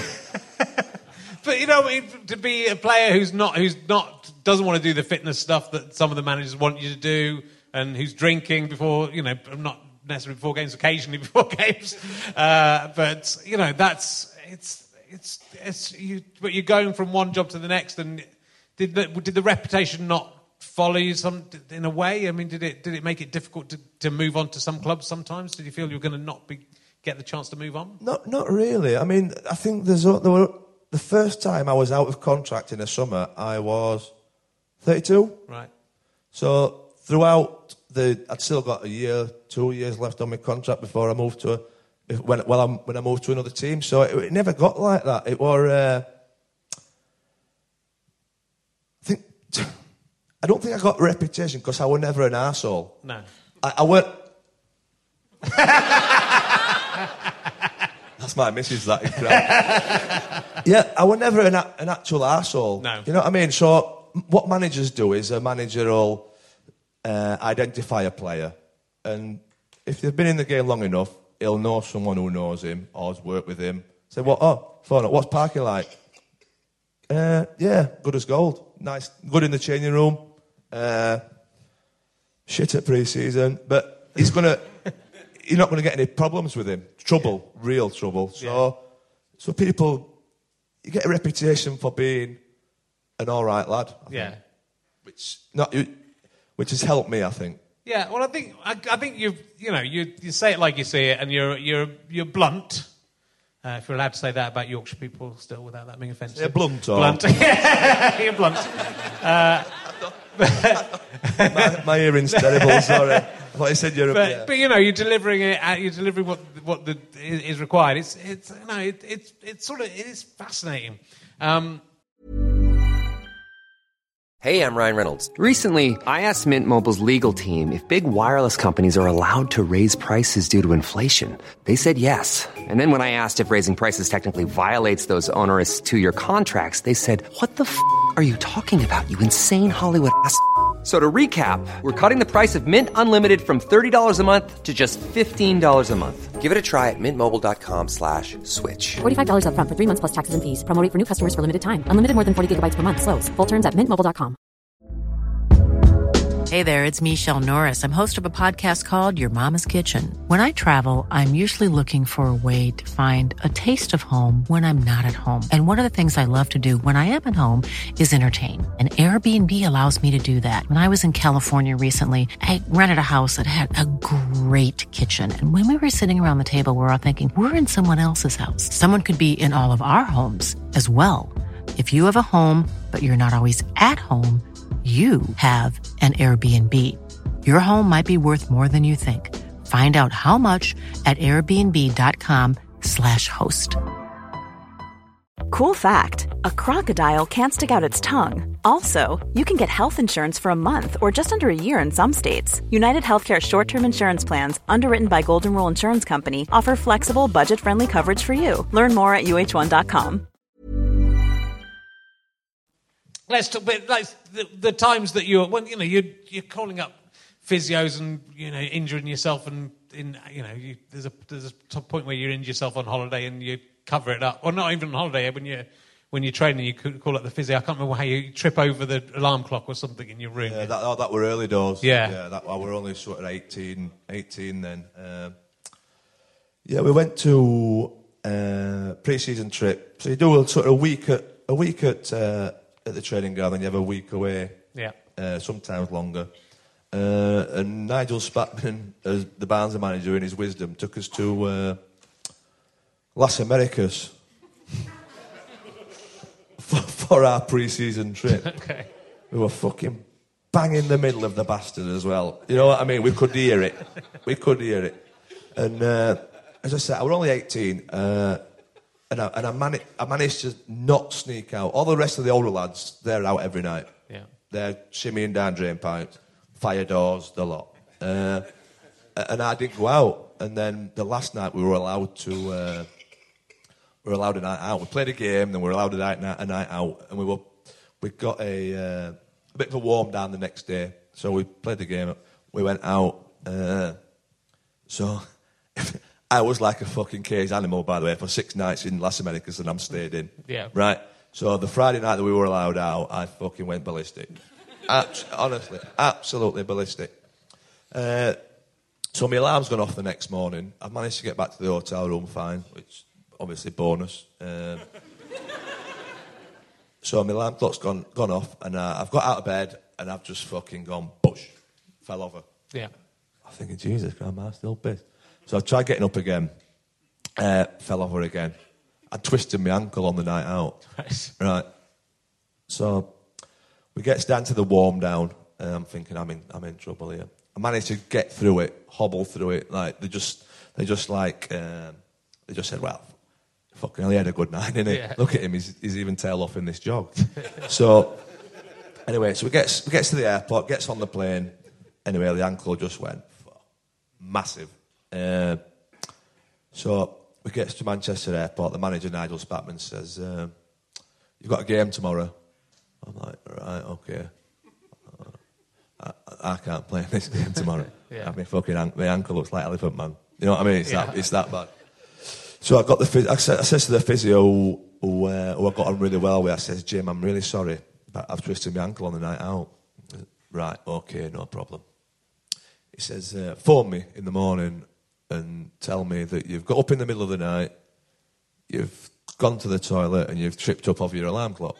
But you know, to be a player who's not who's not doesn't want to do the fitness stuff that some of the managers want you to do, and who's drinking before, you know, not necessarily before games, occasionally before games, uh, but you know, that's it's it's it's you. But you're going from one job to the next, and did the, did the reputation not follow you some in a way? I mean, did it did it make it difficult to, to move on to some clubs sometimes? Did you feel you were going to not be get the chance to move on? Not, not really. I mean, I think there's there were the first time I was out of contract in the summer, I was thirty-two. Right. So throughout the, I'd still got a year, two years left on my contract before I moved to a, when well I'm, when I moved to another team. So it, it never got like that. It was. Uh, I think I don't think I got a reputation because I was never an arsehole. No. I, I weren't. That's my missus, that. Yeah, I was never an, a- an actual arsehole. No. You know what I mean? So what managers do is a manager will uh, identify a player, and if they've been in the game long enough, he'll know someone who knows him or has worked with him. Say, what? Oh, phone up. What's Parky like? Uh, yeah, good as gold. Nice, good in the changing room. Uh, shit at pre-season, but he's gonna you're not going to get any problems with him. Trouble, yeah. real trouble. So, yeah. so people, you get a reputation for being an all right lad. I yeah. think, which not which has helped me, I think. Yeah. Well, I think I, I think you you know you you say it like you see it, and you're you're you're blunt. Uh, if you're allowed to say that about Yorkshire people still without that being offensive. Yeah, blunt or... Blunt. You're blunt. Uh, my, my hearing's terrible, sorry. I thought you said you're... But, yeah. but, you know, you're delivering it, you're delivering what what the, is required. It's, it's no, it, it's, it's sort of, it is fascinating. Um, Hey, I'm Ryan Reynolds. Recently, I asked Mint Mobile's legal team if big wireless companies are allowed to raise prices due to inflation. They said yes. And then when I asked if raising prices technically violates those onerous two-year contracts, they said, what the f*** are you talking about, you insane Hollywood ass f- So to recap, we're cutting the price of Mint Unlimited from thirty dollars a month to just fifteen dollars a month. Give it a try at mintmobile.com slash switch. forty-five dollars up front for three months plus taxes and fees. Promo rate for new customers for limited time. Unlimited more than forty gigabytes per month. Slows full terms at mint mobile dot com. Hey there, it's Michelle Norris. I'm host of a podcast called Your Mama's Kitchen. When I travel, I'm usually looking for a way to find a taste of home when I'm not at home. And one of the things I love to do when I am at home is entertain. And Airbnb allows me to do that. When I was in California recently, I rented a house that had a great kitchen. And when we were sitting around the table, we were all thinking, we're in someone else's house. Someone could be in all of our homes as well. If you have a home, but you're not always at home, you have an Airbnb. Your home might be worth more than you think. Find out how much at airbnb.com slash host. Cool fact, a crocodile can't stick out its tongue. Also, you can get health insurance for a month or just under a year in some states. United Healthcare short-term insurance plans, underwritten by Golden Rule Insurance Company, offer flexible, budget-friendly coverage for you. Learn more at U H one dot com. Let's talk about like, the, the times that you're, when you know, you're you're calling up physios and you know injuring yourself, and in you know you, there's a there's a point where you injure yourself on holiday and you cover it up, or not even on holiday when you when you're training you could call up the physio. I can't remember how you trip over the alarm clock or something in your room. Yeah, that, oh, that were early doors. Yeah, yeah, that I were only sort of eighteen, eighteen then. Um, yeah, we went to uh, pre-season trip. So you do a sort of week at a week at. Uh, at the training ground, then you have a week away, yeah, uh, sometimes longer. Uh, and Nigel Spatman, as the Barnsley manager, in his wisdom, took us to uh, Las Americas for, for our pre-season trip. Okay. We were fucking bang in the middle of the bastard as well. You know what I mean? We could hear it. We could hear it. And uh, as I said, I was only eighteen. Uh, And, I, and I, mani- I managed to not sneak out. All the rest of the older lads, they're out every night. Yeah. They're shimmying down drain pipes, fire doors, the lot. Uh, and I didn't go out. And then the last night we were allowed to... Uh, we were allowed a night out. We played a game, then we were allowed a night, a night out. And we were, we got a, uh, a bit of a warm down the next day. So we played the game. We went out. Uh, so... I was like a fucking caged animal, by the way, for six nights in Las Americas that I'm stayed in. Yeah. Right? So the Friday night that we were allowed out, I fucking went ballistic. Abs- honestly, absolutely ballistic. Uh, so my alarm's gone off the next morning. I've managed to get back to the hotel room fine, which obviously bonus. Um, so my alarm clock's gone, gone off, and uh, I've got out of bed, and I've just fucking gone, bush, fell over. Yeah. I'm thinking, Jesus, Grandma, still pissed. So I tried getting up again, uh, fell over again. I twisted my ankle on the night out. Right. Right. So we get down to the warm down, and I'm thinking, I'm in, I'm in trouble here. I managed to get through it, hobble through it. Like they just, they just like, um, they just said, well, fucking hell, he had a good night, didn't he? Yeah. Look at him, he's, he's even tail off in this jog. So anyway, so we gets, we gets to the airport, gets on the plane. Anyway, the ankle just went massive. Uh, so we get to Manchester Airport. The manager, Nigel Spatman, says, uh, you've got a game tomorrow. I'm like, right, okay. I, I can't play this game tomorrow. Yeah. I mean, fucking an- my ankle looks like Elephant Man. You know what I mean? It's, yeah. that, it's that bad. So I got the phys- I, said, I says to the physio who, who, uh, who I got on really well with, I says, Jim, I'm really sorry, but I've twisted my ankle on the night out. Right, okay, no problem. He says, uh, phone me in the morning and tell me that you've got up in the middle of the night, you've gone to the toilet and you've tripped up over your alarm clock.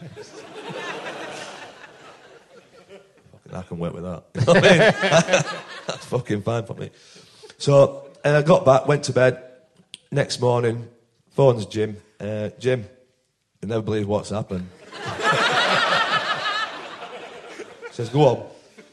I can work with that. You know what I mean? That's fucking fine for me. So, and I got back, went to bed. Next morning, phone's Jim. Uh, Jim, you never believe what's happened. Says, go on.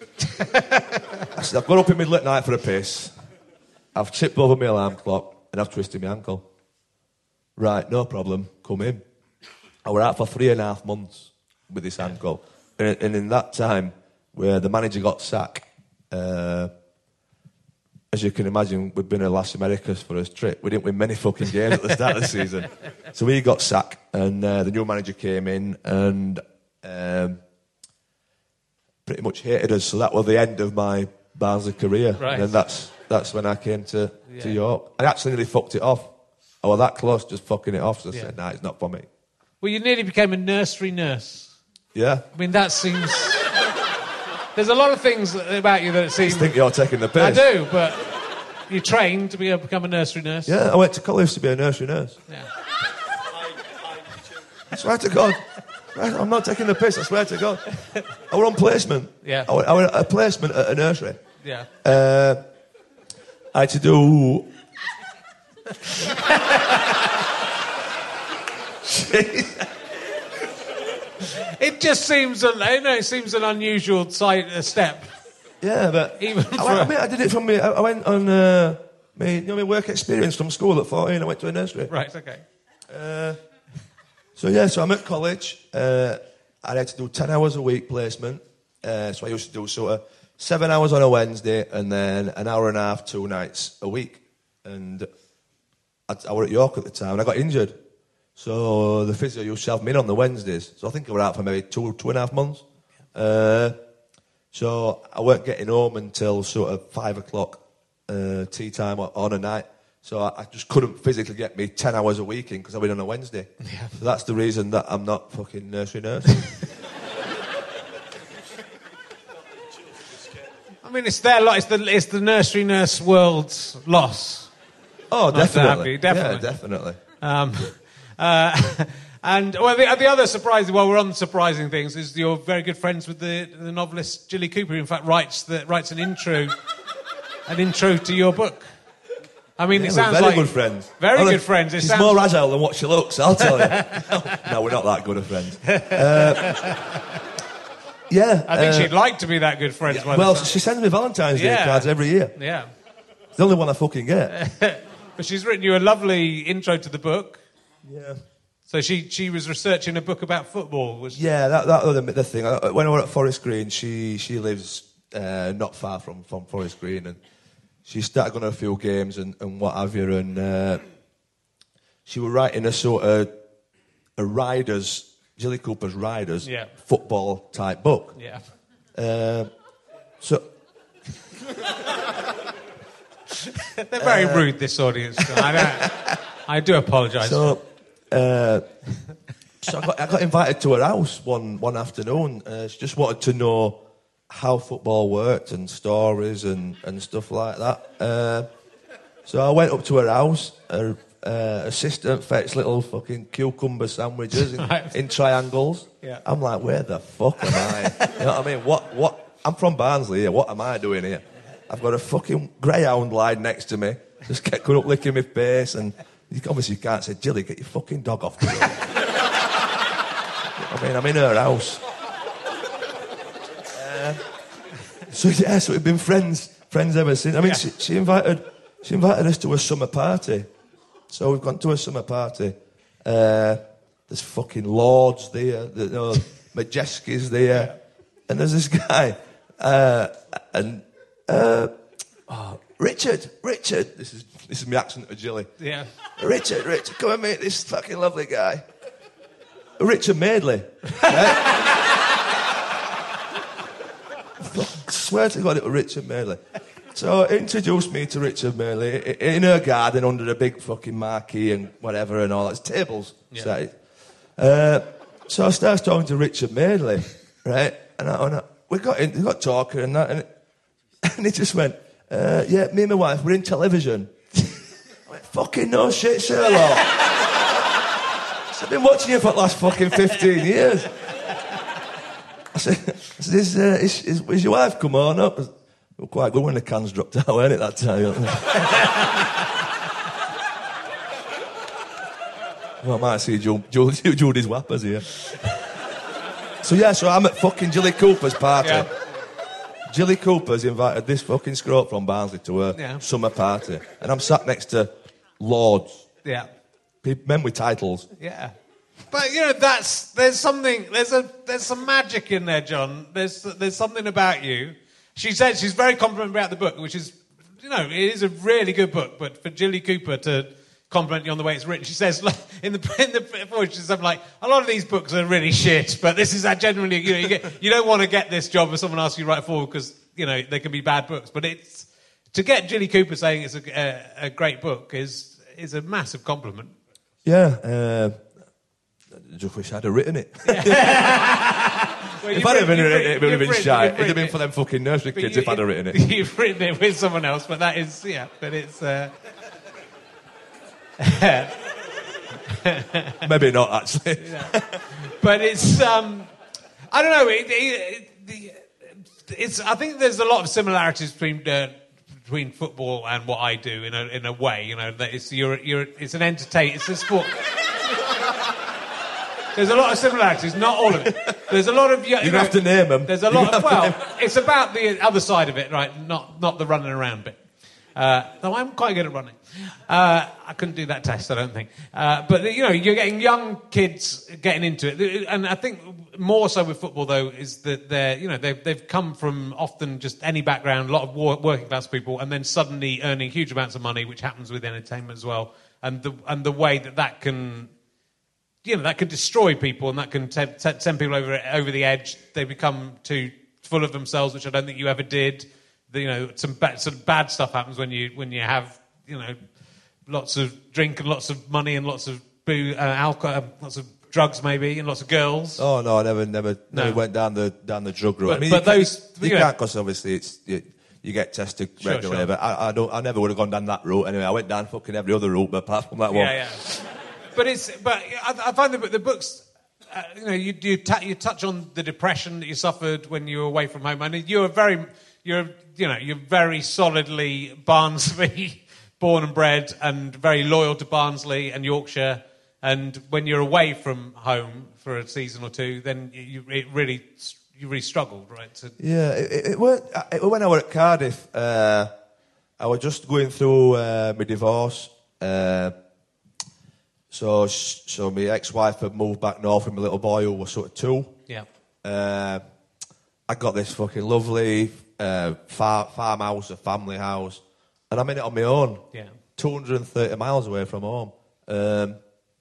I said, I've got up in the middle at night for a piss. I've tripped over my alarm clock and I've twisted my ankle. Right, no problem. Come in. I was out for three and a half months with this ankle. And, and in that time, where the manager got sacked, uh, as you can imagine, we'd been to Las Americas for his trip. We didn't win many fucking games at the start of the season. So he got sacked, and uh, the new manager came in and um, pretty much hated us. So that was the end of my Barnsley career. Right. And that's that's when I came to, yeah. to York. I actually nearly fucked it off. I was that close, just fucking it off. So I yeah. said, nah, it's not for me. Well, you nearly became a nursery nurse. Yeah. I mean, that seems... There's a lot of things about you that it seems... I think you're taking the piss. I do, but you trained to be able to become a nursery nurse. Yeah, I went to college to be a nursery nurse. Yeah. I swear to God. I'm not taking the piss, I swear to God. I was on placement. Yeah. I was, I was a placement at a nursery. Yeah. Uh, I had to do... It just seems, a, you know, it seems an unusual sight, a step. Yeah, but Even for I, I mean, I did it from me. I, I went on uh, my, you know, my work experience from school at fourteen. I went to a nursery. Right. Okay. Uh, so yeah, so I'm at college. Uh, I had to do ten hours a week placement. Uh, so I used to do sort of seven hours on a Wednesday and then an hour and a half, two nights a week. And I, I was at York at the time, and I got injured. So the physio used to have me in on the Wednesdays. So I think I was out for maybe two, two and a half months. Uh, so I weren't getting home until sort of five o'clock uh, tea time on a night. So I, I just couldn't physically get me ten hours a week in because I was on a Wednesday. Yeah. So that's the reason that I'm not fucking nursery nurse. I mean, it's their lot. It's the it's the nursery nurse world's loss. Oh, Not so definitely. happy, definitely. Yeah, definitely. Um, uh, and well, the, the other surprising, well, we're on surprising things, is you're very good friends with the, the novelist Jilly Cooper. Who in fact, writes the, writes an intro, an intro to your book. I mean, Yeah, it we're sounds very like good friends. Very Well, good friends. It she's sounds more agile than what she looks, I'll tell you. no, no, we're not that good of friends. Uh, yeah. I think uh, she'd like to be that good friends. by the Well, time. she sends me Valentine's Day Yeah. cards every year. Yeah. It's the only one I fucking get. But she's written you a lovely intro to the book. Yeah. So she, she was researching a book about football. Was Yeah, that that was the, the thing. I, when I was at Forest Green, she she lives uh, not far from, from Forest Green, and she started going to a few games and, and what have you, and uh, she was writing a sort of a Riders, Jilly Cooper's Riders, Yeah. football type book. Yeah. Uh, so They're very rude, this audience. I, don't, I do apologise. So, uh, so I got, I got invited to her house one, one afternoon. Uh, she just wanted to know how football worked and stories and, and stuff like that. Uh, so I went up to her house. Her uh, assistant fetched little fucking cucumber sandwiches in, Right. in triangles. Yeah. I'm like, where the fuck am I? You know what I mean? What, what? I'm from Barnsley here. What am I doing here? I've got a fucking greyhound lying next to me. Just kept going up licking my face, and you obviously can't say, Jilly, get your fucking dog off the road. I mean, I'm in her house. Uh, so yeah, so we've been friends, friends ever since. I mean, Yeah. she, she invited, she invited us to a summer party. So we've gone to a summer party. Uh, there's fucking lords there, the, you know, Majeski's there, and there's this guy, uh, and. Uh, oh, Richard, Richard, this is this is my accent of Jilly. Yeah. Richard, Richard, come and meet this fucking lovely guy. Richard Madeley. Right? Fuck, swear to God it was Richard Madeley. So introduced me to Richard Madeley in her garden under a big fucking marquee and whatever and all that. It's tables. Yeah. Set. Uh, so I started talking to Richard Madeley, right? And, I, and I, we got in, we got talking and that, and, and he just went, Uh, yeah, me and my wife, we're in television. I went, fucking no shit, Sherlock. I've been watching you for the last fucking fifteen years. I said, I said is, uh, is, is, is your wife come on up? Well, quite good when the cans dropped out, weren't it, that time? Well, I might see Judy's Whappers here. So, yeah, so I'm at fucking Jilly Cooper's party. Yeah. Jilly Cooper's invited this fucking scrote from Barnsley to her yeah. summer party. And I'm sat next to lords. Yeah. Men with titles. Yeah. But, you know, that's... There's something... There's a there's some magic in there, John. There's there's something about you. She said she's very complimentary about the book, which is... You know, it is a really good book, but for Jilly Cooper to... compliment you on the way it's written. She says, like, in the in the before she says something like, a lot of these books are really shit, but this is uh, genuinely, you know, you, get, you don't want to get this job if someone asks you to write forward because, you know, they can be bad books. But it's to get Jilly Cooper saying it's a, a, a great book is is a massive compliment. Yeah, uh, I just wish I'd have written it. well, if I'd have written it, it would have been shy. It'd have been for them fucking nursery kids you, if I'd have written it. You've written it with someone else, but that is, yeah, but it's... Uh, Maybe not, actually. Yeah. But it's, um, I don't know, it, it, it, it's, I think there's a lot of similarities between uh, between football and what I do in a in a way, you know, that it's, you're, you're, it's an entertain, it's a sport. There's a lot of similarities, not all of it. There's a lot of... You, you know, have to name them. There's a lot of, well, it's about the other side of it, right, not not the running around bit. Uh, though I'm quite good at running. Uh, I couldn't do that test, I don't think. Uh, but, you know, you're getting young kids getting into it. And I think more so with football, though, is that they're, you know, they've, they've come from often just any background, a lot of war, working class people, and then suddenly earning huge amounts of money, which happens with entertainment as well. And the and the way that that can, you know, that can destroy people and that can t- t- send people over over the edge. They become too full of themselves, which I don't think you ever did. You know, some bad, some bad stuff happens when you when you have, you know, lots of drink and lots of money and lots of boo, uh, alcohol, uh, lots of drugs maybe, and lots of girls. Oh no, I never, never, no. never went down the down the drug route. But, I mean, but you those can't, you, you can't because obviously it's you, you get tested sure, regularly. Sure. But I, I don't, I never would have gone down that route anyway. I went down fucking every other route, but apart from that one. Yeah, yeah. But it's, but I, I find the the books. Uh, you know, you you, ta- you touch on the depression that you suffered when you were away from home. I mean, you were very, you're, you know, you're very solidly Barnsley born and bred, and very loyal to Barnsley and Yorkshire. And when you're away from home for a season or two, then you it really you really struggled, right? To... Yeah, it, it weren't. It, when I was at Cardiff, uh, I was just going through uh, my divorce. Uh, So, so my ex-wife had moved back north with my little boy who was sort of two. Yeah. Uh, I got this fucking lovely uh, far, farmhouse, a family house, and I'm in it on my own. Yeah. two hundred thirty miles away from home. Um,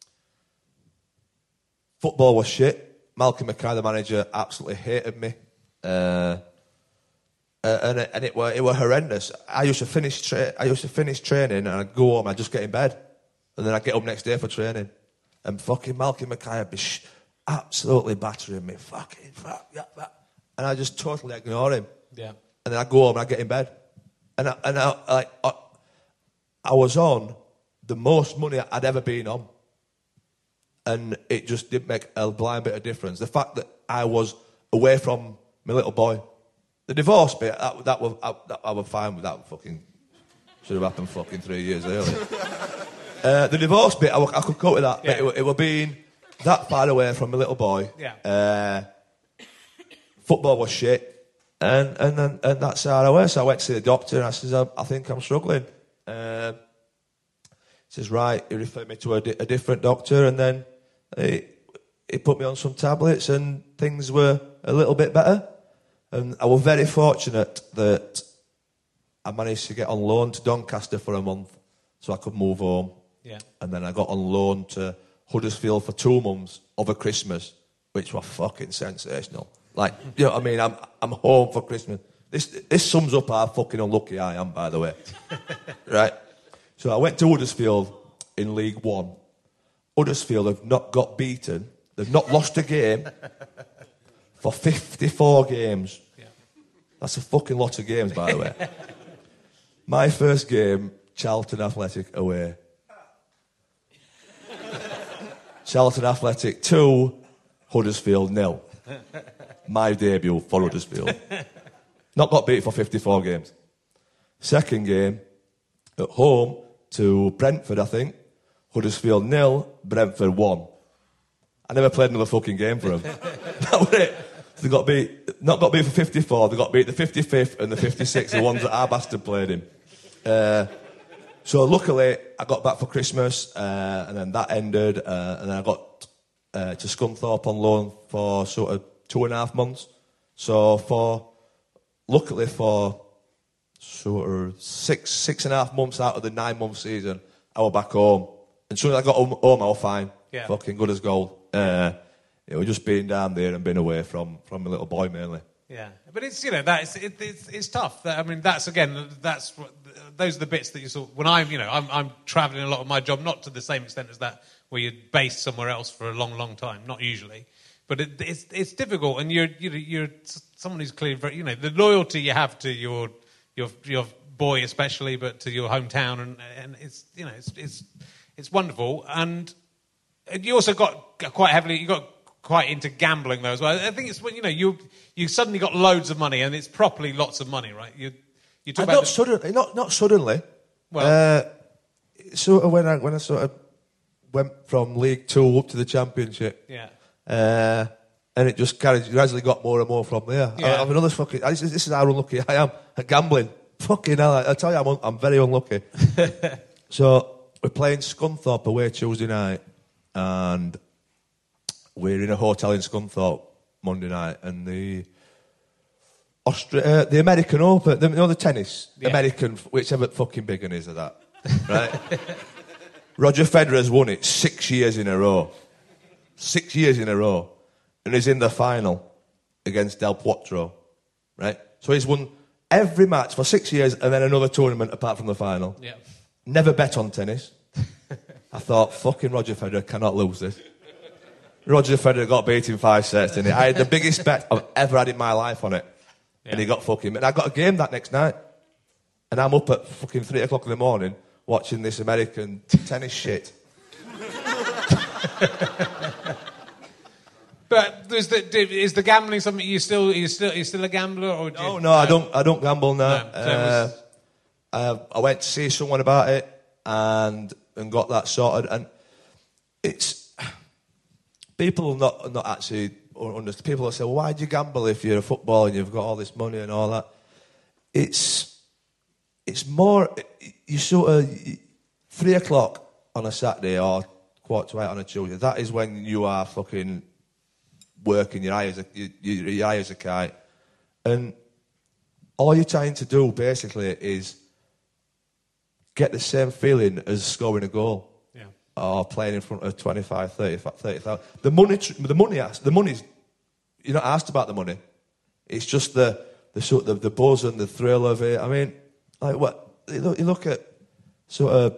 football was shit. Malcolm Mackay, the manager, absolutely hated me. Uh, and it, and it were it were horrendous. I used to finish tra- I used to finish training and I'd go home and I'd just get in bed. And then I'd get up next day for training. And fucking Malcolm Mackay would be sh- absolutely battering me. Fucking fuck, yeah, fuck. And I just totally ignore him. Yeah. And then I'd go home and I'd get in bed. And I, and I, like, I, I was on the most money I'd ever been on. And it just didn't make a blind bit of difference. The fact that I was away from my little boy. The divorce bit, that, that, was, I, that I was fine with that. Fucking should have happened fucking three years earlier. Uh, the divorce bit, I, I could cope with that. Yeah. But it, it was being that far away from my little boy. Yeah. Uh, football was shit. And and, and and that's how I was. So I went to see the doctor and I says, I, I think I'm struggling. Uh, he says, right, he referred me to a, di- a different doctor and then he, he put me on some tablets and things were a little bit better. And I was very fortunate that I managed to get on loan to Doncaster for a month so I could move home. Yeah. And then I got on loan to Huddersfield for two months over Christmas, which was fucking sensational. Like, you know what I mean? I'm I'm home for Christmas. This this sums up how fucking unlucky I am, by the way. Right? So I went to Huddersfield in League One. Huddersfield have not got beaten. They've not lost a game for fifty-four games. Yeah. That's a fucking lot of games, by the way. My first game, Charlton Athletic away. Charlton Athletic two, Huddersfield nil. My debut for Huddersfield. Not got beat for fifty-four games. Second game, at home to Brentford, I think. Huddersfield nil, Brentford one. I never played another fucking game for them. That was it. They got beat, not got beat for fifty-four, they got beat the fifty-fifth and the fifty-sixth, the ones that our bastard played in. Uh, so luckily, I got back for Christmas, uh, and then that ended, uh, and then I got uh, to Scunthorpe on loan for sort of two and a half months. So for, luckily for sort of six, six and a half months out of the nine-month season, I was back home. And as soon as I got home, home I was fine. Yeah. Fucking good as gold. Uh, it was just being down there and being away from, from my little boy, mainly. Yeah, but it's, you know, that's it, it's it's tough. I mean, that's again, that's what, those are the bits that you sort. When I'm, you know, I'm I'm travelling a lot of my job, not to the same extent as that, where you're based somewhere else for a long, long time. Not usually, but it, it's it's difficult, and you're you're you're someone who's clearly very, you know, the loyalty you have to your your your boy especially, but to your hometown, and and it's, you know, it's it's it's wonderful, and you also got quite heavily, you got quite into gambling though as well. I think it's when, you know, you you suddenly got loads of money, and it's properly lots of money, right? You you talk And about not the, suddenly, not not suddenly. Well, uh, sort of when I when I sort of went from League Two up to the Championship. yeah. Uh, and it just carried, gradually got more and more from there. Yeah. I, I'm another fucking. This is, this is how unlucky I am at gambling. Fucking hell! I, I tell you, I'm un, I'm very unlucky. So we're playing Scunthorpe away Tuesday night, and we're in a hotel in Scunthorpe Monday night, and the Austra- uh, the American Open, the, you know, the tennis, Yeah. American, whichever fucking big one is of that, right? Roger Federer's won it six years in a row. Six years in a row. And he's in the final against Del Potro, right? So he's won every match for six years and then another tournament apart from the final. Yeah. Never bet on tennis. I thought, fucking Roger Federer cannot lose this. Roger Federer got beat in five sets, didn't he? I had the biggest bet I've ever had in my life on it. Yeah. And he got fucking... And I got a game that next night. And I'm up at fucking three o'clock in the morning watching this American tennis shit. But there's the, is the gambling something you still you still you still a gambler or do No, you, no, I don't. I don't gamble now. No, so it was- uh, I, I went to see someone about it and and got that sorted. And it's people not not actually understand. People will say, "Well, why do you gamble if you're a footballer and you've got all this money and all that?" It's it's more you sort of three o'clock on a Saturday or quarter to eight on a Tuesday. That is when you are fucking working your eye as a your, your eye as a kite, and all you're trying to do basically is get the same feeling as scoring a goal, Yeah. or playing in front of twenty-five, thirty, thirty thousand. The money, the money, the money's you're not asked about the money. It's just the the sort of the buzz and the thrill of it. I mean, like what you look, you look at sort of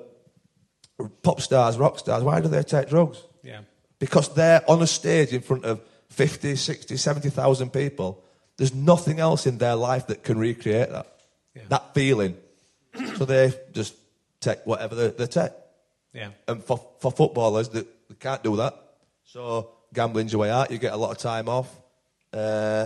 pop stars, rock stars. Why do they take drugs? Yeah. Because they're on a stage in front of fifty, sixty, seventy thousand people. There's nothing else in their life that can recreate that. Yeah. That feeling. So they just take whatever they, they take. Yeah. And for, for footballers, they, they can't do that. So gambling's your way out. You get a lot of time off. Uh,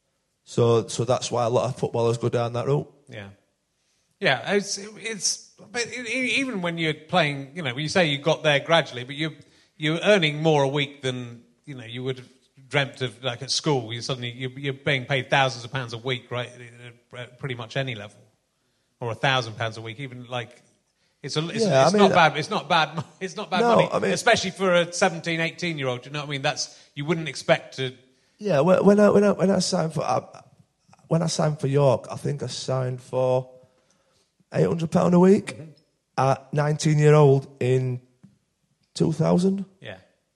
so so that's why a lot of footballers go down that route. Yeah. Yeah, it's it's but it, even when you're playing, you know, when you say you got there gradually, but you you're earning more a week than, you know, you would have dreamt of, like at school. You suddenly you're, you're being paid thousands of pounds a week, right? At pretty much any level, or a thousand pounds a week, even like it's a it's, Yeah, it's I mean, not bad. It's not bad. It's not bad No, money, I mean- especially for a seventeen, eighteen year old. You know what I mean? That's you wouldn't expect to. Yeah, when when I when I, when I signed for I, when I signed for York, I think I signed for eight hundred pound a week Mm-hmm. at nineteen year old in two thousand. Yeah.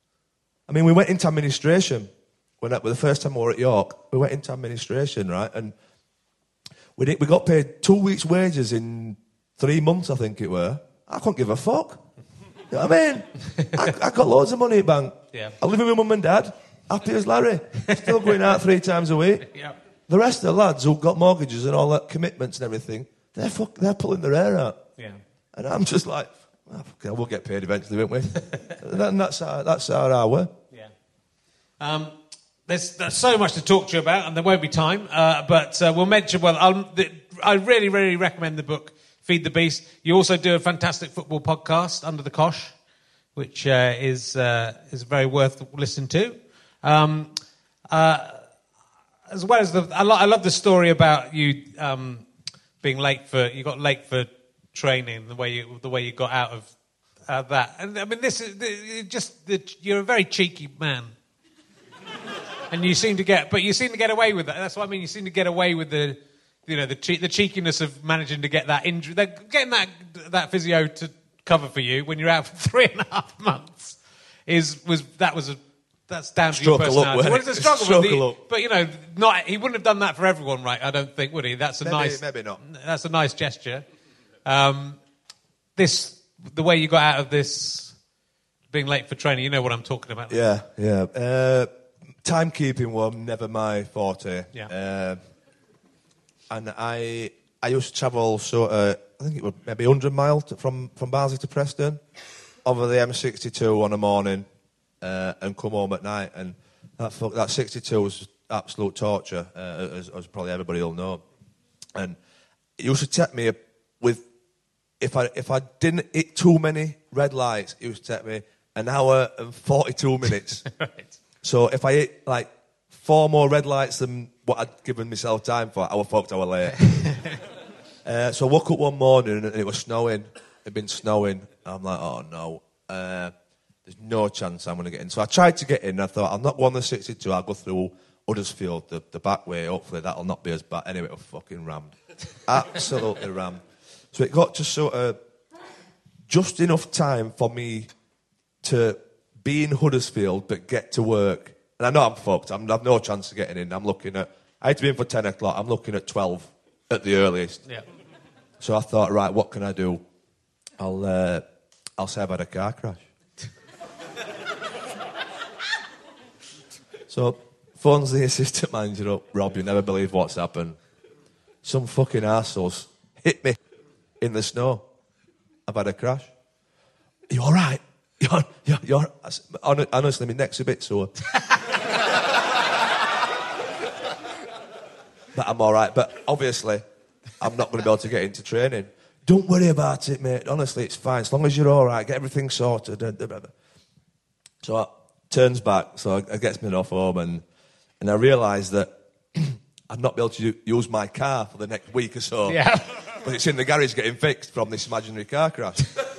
I mean, we went into administration when I, the first time we were at York. We went into administration, right, and we did, we got paid two weeks' wages in three months. I think it were. I couldn't give a fuck. You know what I mean? I, I got loads of money at bank. Yeah. I live with my mum and dad. Happy as Larry. Still going out three times a week. Yeah. The rest of the lads who got mortgages and all that commitments and everything, they're fuck, they're pulling their hair out. Yeah. And I'm just like, oh, okay, we'll get paid eventually, won't we? And that's how, that's how I were. Yeah. Um, there's, there's so much to talk to you about, and there won't be time. Uh, but uh, we'll mention. Well, I'll, the, I really, really recommend the book Feed the Beast. You also do a fantastic football podcast, Under the Cosh, which uh, is uh, is very worth listening to. Um, uh, as well as the, I, lo- I love the story about you um, being late for. You got late for training. The way you the way you got out of uh, that. And I mean, this is the, just the, you're a very cheeky man. And you seem to get, but you seem to get away with that. That's what I mean. You seem to get away with the, you know, the che- the cheekiness of managing to get that injury, that, getting that that physio to cover for you when you're out for three and a half months. Is was that was a that's down to Stroke your of luck, personality. wasn't Well, it? it's a struggle, Stroke but, the, of luck. but you know, not he wouldn't have done that for everyone, right? I don't think, would he? That's a Maybe- nice, maybe not. That's a nice gesture. Um, this the way you got out of this being late for training. You know what I'm talking about. Yeah, yeah. Uh, timekeeping was never my forte. Yeah. Uh, and I I used to travel sort of, I think it was maybe one hundred miles to, from, from Barnsley to Preston, over the M sixty-two on a morning, uh, and come home at night. And that fuck, that sixty-two was absolute torture, uh, as, as probably everybody will know. And it used to take me with, if I if I didn't hit too many red lights, it used to take me an hour and forty-two minutes. Right. So if I hit like four more red lights than what I'd given myself time for, I was fucked, I was late. uh, so I woke up one morning and it was snowing. It'd been snowing. I'm like, oh no, uh, there's no chance I'm going to get in. So I tried to get in. I thought, I'll not go on the sixty-two, I'll go through Huddersfield, the, the back way. Hopefully that'll not be as bad. Anyway, it was fucking rammed. Absolutely rammed. So it got to sort of just enough time for me to be in Huddersfield but get to work. And I know I'm fucked. I'm, I've no chance of getting in. I'm looking at... I had to be in for ten o'clock. I'm looking at twelve at the earliest. Yeah. So I thought, right, what can I do? I'll uh, I'll say I've had a car crash. So phones the assistant manager up. Rob, you never believe what's happened. Some fucking arseholes hit me in the snow. I've had a crash. Are you all right? You're, you're, you're, honestly, my neck's a bit sore. But I'm all right. But obviously, I'm not going to be able to get into training. Don't worry about it, mate. Honestly, it's fine. As long as you're all right, get everything sorted. So I turns back, so I, I gets me off home, and, and I realised that I'd not be able to use my car for the next week or so. Yeah. But it's in the garage getting fixed from this imaginary car crash.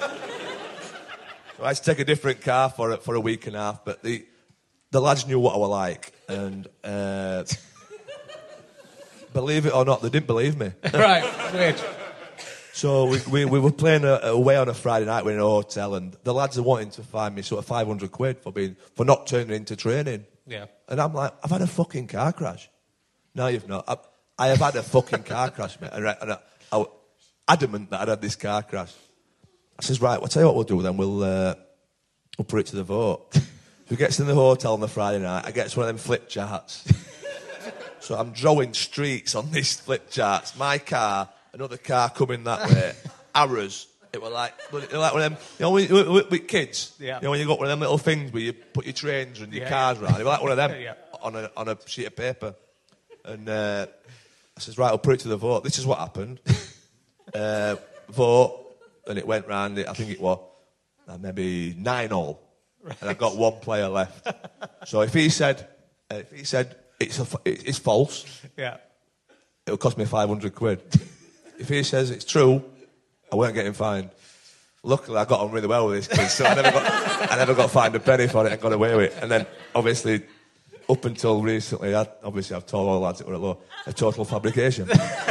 So I had to take a different car for it for a week and a half, but the the lads knew what I was like, and uh, believe it or not, they didn't believe me. Right, weird. So we, we, we were playing a, away on a Friday night. We were in a hotel, and the lads are wanting to find me sort of five hundred quid for being for not turning into training. Yeah. And I'm like, I've had a fucking car crash. No, you've not. I, I have had a fucking car crash, mate. And I, and I, I was adamant that I'd had this car crash. I says, right, well, tell you what we'll do then. We'll, uh, we'll put it to the vote. So he gets in the hotel on the Friday night. I get one of them flip charts. So I'm drawing streets on these flip charts. My car, another car coming that way. Arrows. It was like, like one of them, you know, with, with, with kids. Yeah. You know, when you got one of them little things where you put your trains and your Yeah, cars yeah. around. It was like one of them Yeah. on, a, on a sheet of paper. And uh, I says, right, I'll put it to the vote. This is what happened. uh, vote. And it went round, I think it was uh, maybe nine all. Right. And I've got one player left. So if he said, uh, if he said it's, a, it's false, Yeah. it'll cost me five hundred quid. If he says it's true, I won't get him fined. Luckily, I got on really well with this kid, so I never got, I never got fined a penny for it and got away with it. And then, obviously, up until recently, I, obviously I've told all the lads that were at law, a total fabrication.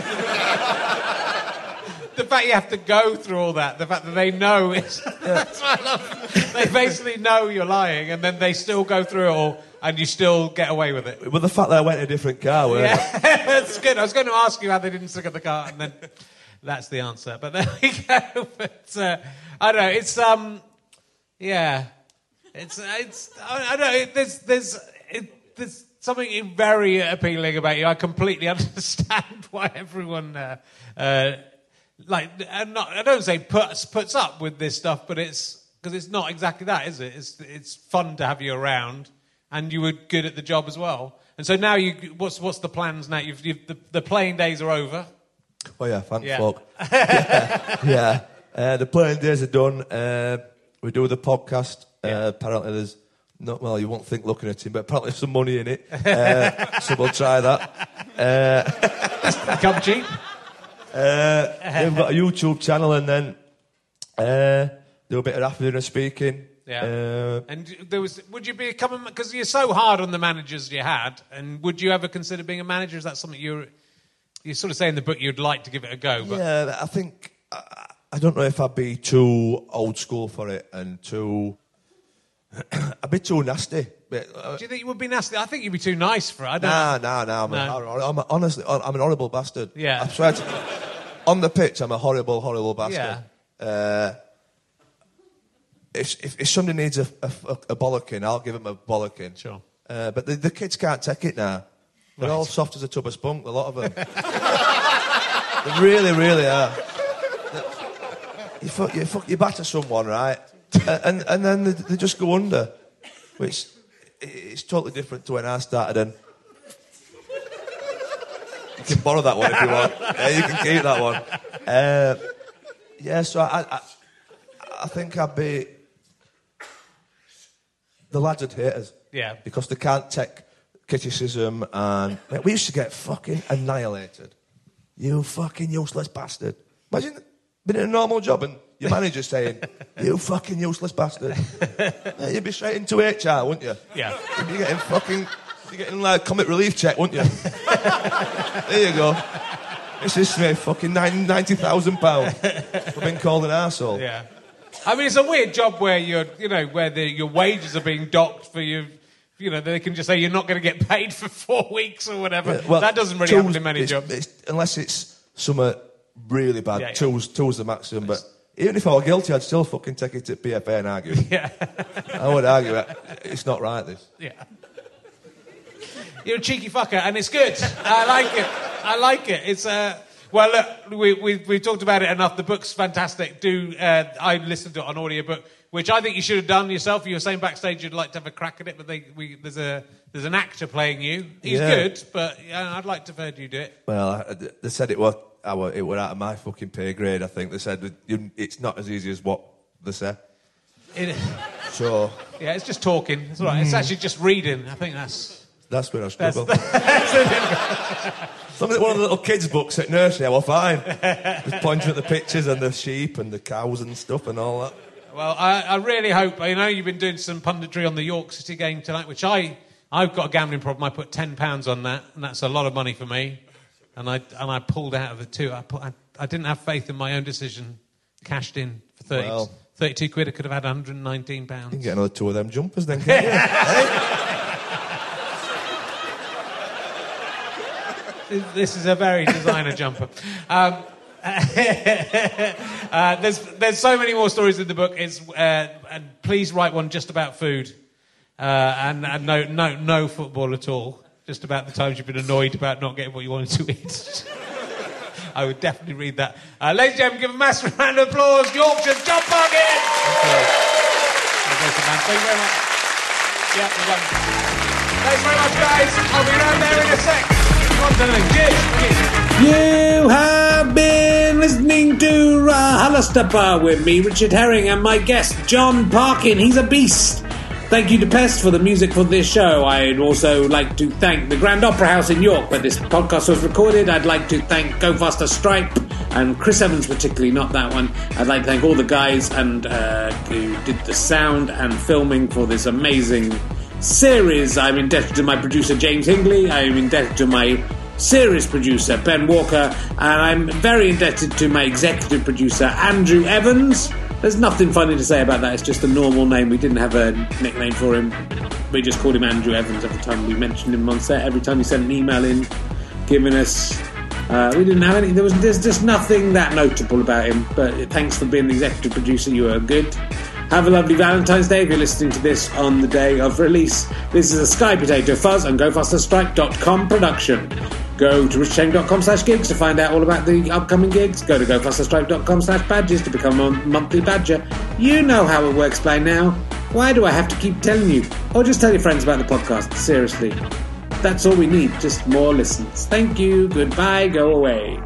The fact you have to go through all that, the fact that they know it's... That's what I love. They basically know you're lying, and then they still go through it all, and you still get away with it. But the fact that I went in a different car, weren't Yeah, that's good. I was going to ask you how they didn't stick at the car, and then that's the answer. But there we go. But, uh, I don't know, it's... um, Yeah. It's... it's I, I don't know, it, there's... There's, it, there's something very appealing about you. I completely understand why everyone... Uh, uh, like, and not, I don't say puts puts up with this stuff, but it's because it's not exactly that, is it? It's it's fun to have you around, and you were good at the job as well. And so now, you what's what's the plans now? You've, you've the, the playing days are over. Oh yeah, thank Yeah. fuck. yeah, yeah. Uh, the playing days are done. Uh, we do the podcast. Uh, Yeah. apparently, there's not well, you won't think looking at him, but apparently there's some money in it. Uh, so we'll try that. Uh, Come cheap. uh, yeah, we've got a YouTube channel, and then uh, do a bit of afternoon speaking. Yeah. Uh, And there was, would you become, because you're so hard on the managers you had, and would you ever consider being a manager? Is that something you're, you sort of say in the book you'd like to give it a go? But yeah, I think I, I don't know if I'd be too old school for it and too. I'd be too nasty. But, uh, do you think you would be nasty? I think you'd be too nice for it. I don't nah, know. nah, nah. I'm, No. A, I'm a, honestly, I'm an horrible bastard. Yeah. I swear to, on the pitch, I'm a horrible, horrible bastard. Yeah. Uh, if, if if somebody needs a, a, a bollocking, I'll give them a bollocking. Sure. Uh, but the, the kids can't take it now. They're all soft as a tub of spunk, a lot of them. They really, really are. You fuck, you fuck, you batter someone, right? and and then they, they just go under, which it's totally different to when I started. And you can borrow that one if you want. Yeah, you can keep that one. Uh, yeah, so I, I, I think I'd be. The lads would hate us. Yeah. Because they can't take criticism, and we used to get fucking annihilated. You fucking useless bastard. Imagine being in a normal job and your manager saying, you fucking useless bastard. Yeah, you'd be straight into H R, wouldn't you? Yeah. You'd be getting fucking, you'd be getting like comic relief check, wouldn't you? There you go. This is me, fucking ninety thousand pounds for being called an arsehole. Yeah. I mean, it's a weird job where you're, you know, where the, your wages are being docked for you. You know, they can just say you're not going to get paid for four weeks or whatever. Yeah, well, that doesn't really tools, happen in many it's, jobs. It's, unless it's something really bad. Yeah, yeah. Tools, tools the maximum. But even if I were guilty, I'd still fucking take it to P F A and argue. Yeah. I would argue it. It's not right, this. Yeah. You're a cheeky fucker, and it's good. I like it. I like it. It's uh, well, look, we we we talked about it enough. The book's fantastic. Do uh, I listened to it on audiobook, which I think you should have done yourself. You were saying backstage you'd like to have a crack at it, but they, we, there's a there's an actor playing you. He's Yeah. good, but yeah, I'd like to have heard you do it. Well, I, they said it was, I, were- it were out of my fucking pay grade, I think. They said that you, it's not as easy as what they say. It, So, yeah, it's just talking. It's all right. It's actually just reading. I think that's. that's where I That's, struggle. that's Some of the, one of the little kids' books at nursery, I was fine. Just pointing at the pictures and the sheep and the cows and stuff and all that. Well, I, I really hope. I know you've been doing some punditry on the York City game tonight, which I, I've got a gambling problem. I put ten pounds on that, and that's a lot of money for me. And I and I pulled out of the two. I put, I, I didn't have faith in my own decision. Cashed in for thirty, Well. thirty-two quid. I could have had one hundred nineteen pounds. You can get another two of them jumpers then, can't you? Hey? This is a very designer jumper. Um, uh, there's there's so many more stories in the book. It's uh, and please write one just about food, uh, and, and no no no football at all. Just about the times you've been annoyed about not getting what you wanted to eat. I would definitely read that. Uh, ladies and gentlemen, give a massive round of applause. Yorkshire's John Parkin. Thank you very much. Yeah, we're done. Thanks very much, guys. I'll be around there in a sec. You have been listening to RHLSTP with me, Richard Herring, and my guest, John Parkin. He's a beast. Thank you to Pest for the music for this show. I'd also like to thank the Grand Opera House in York, where this podcast was recorded. I'd like to thank Go Faster Stripe and Chris Evans, particularly, not that one. I'd like to thank all the guys and uh, who did the sound and filming for this amazing series. I'm indebted to my producer James Hingley. I'm indebted to my series producer Ben Walker, and I'm very indebted to my executive producer Andrew Evans. There's nothing funny to say about that. It's just a normal name. We didn't have a nickname for him. We just called him Andrew Evans every time we mentioned him on set. Every time he sent an email in giving us uh, we didn't have any. There was there's just nothing that notable about him. But thanks for being the executive producer. You are good. Have a lovely Valentine's Day if you're listening to this on the day of release. This is a Sky Potato Fuzz and Go Faster Strike dot com production. Go to richardherring.com slash gigs to find out all about the upcoming gigs. Go to gofasterstripe.com slash badges to become a monthly badger. You know how it works by now. Why do I have to keep telling you? Or just tell your friends about the podcast, seriously. That's all we need, just more listens. Thank you, goodbye, go away.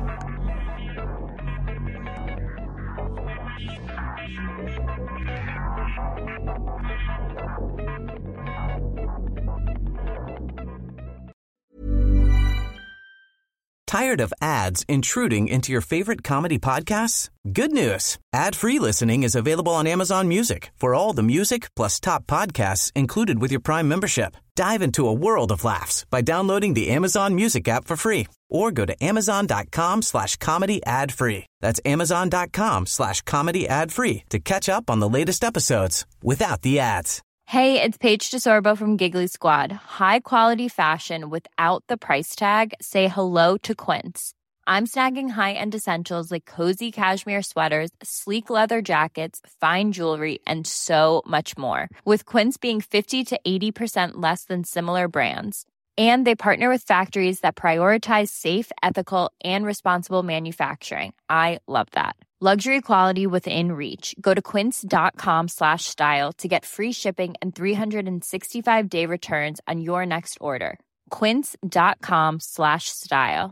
Tired of ads intruding into your favorite comedy podcasts? Good news. Ad-free listening is available on Amazon Music for all the music plus top podcasts included with your Prime membership. Dive into a world of laughs by downloading the Amazon Music app for free or go to amazon.com slash comedy ad free. That's amazon.com slash comedy ad free to catch up on the latest episodes without the ads. Hey, it's Paige DeSorbo from Giggly Squad. High quality fashion without the price tag. Say hello to Quince. I'm snagging high-end essentials like cozy cashmere sweaters, sleek leather jackets, fine jewelry, and so much more. With Quince being fifty to eighty percent less than similar brands. And they partner with factories that prioritize safe, ethical, and responsible manufacturing. I love that. Luxury quality within reach. Go to quince.com slash style to get free shipping and three sixty-five day returns on your next order. Quince.com slash style.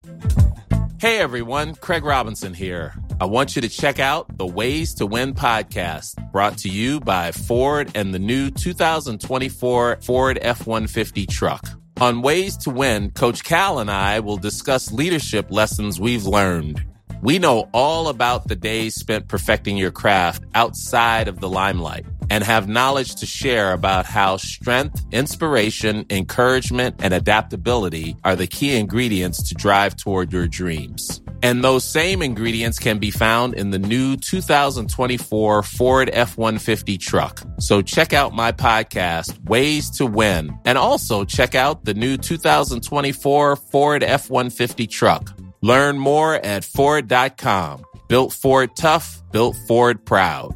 Hey everyone, Craig Robinson here. I want you to check out the Ways to Win podcast, brought to you by Ford and the new two thousand twenty-four Ford F one fifty truck. On Ways to Win, Coach Cal and I will discuss leadership lessons we've learned. We know all about the days spent perfecting your craft outside of the limelight and have knowledge to share about how strength, inspiration, encouragement, and adaptability are the key ingredients to drive toward your dreams. And those same ingredients can be found in the new two thousand twenty-four Ford F one fifty truck. So check out my podcast, Ways to Win, and also check out the new two thousand twenty-four Ford F one fifty truck. Learn more at Ford dot com. Built Ford tough, built Ford proud.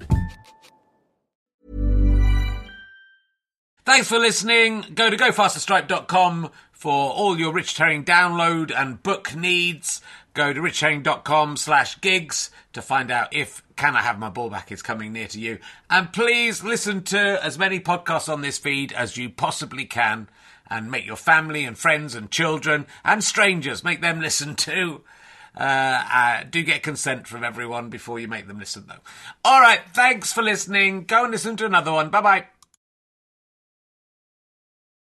Thanks for listening. Go to go faster stripe dot com for all your Richard Herring download and book needs. Go to richardherring.com slash gigs to find out if Can I Have My Ball Back is coming near to you. And please listen to as many podcasts on this feed as you possibly can. And make your family and friends and children and strangers, make them listen too. Uh, uh, do get consent from everyone before you make them listen, though. All right, thanks for listening. Go and listen to another one. Bye-bye.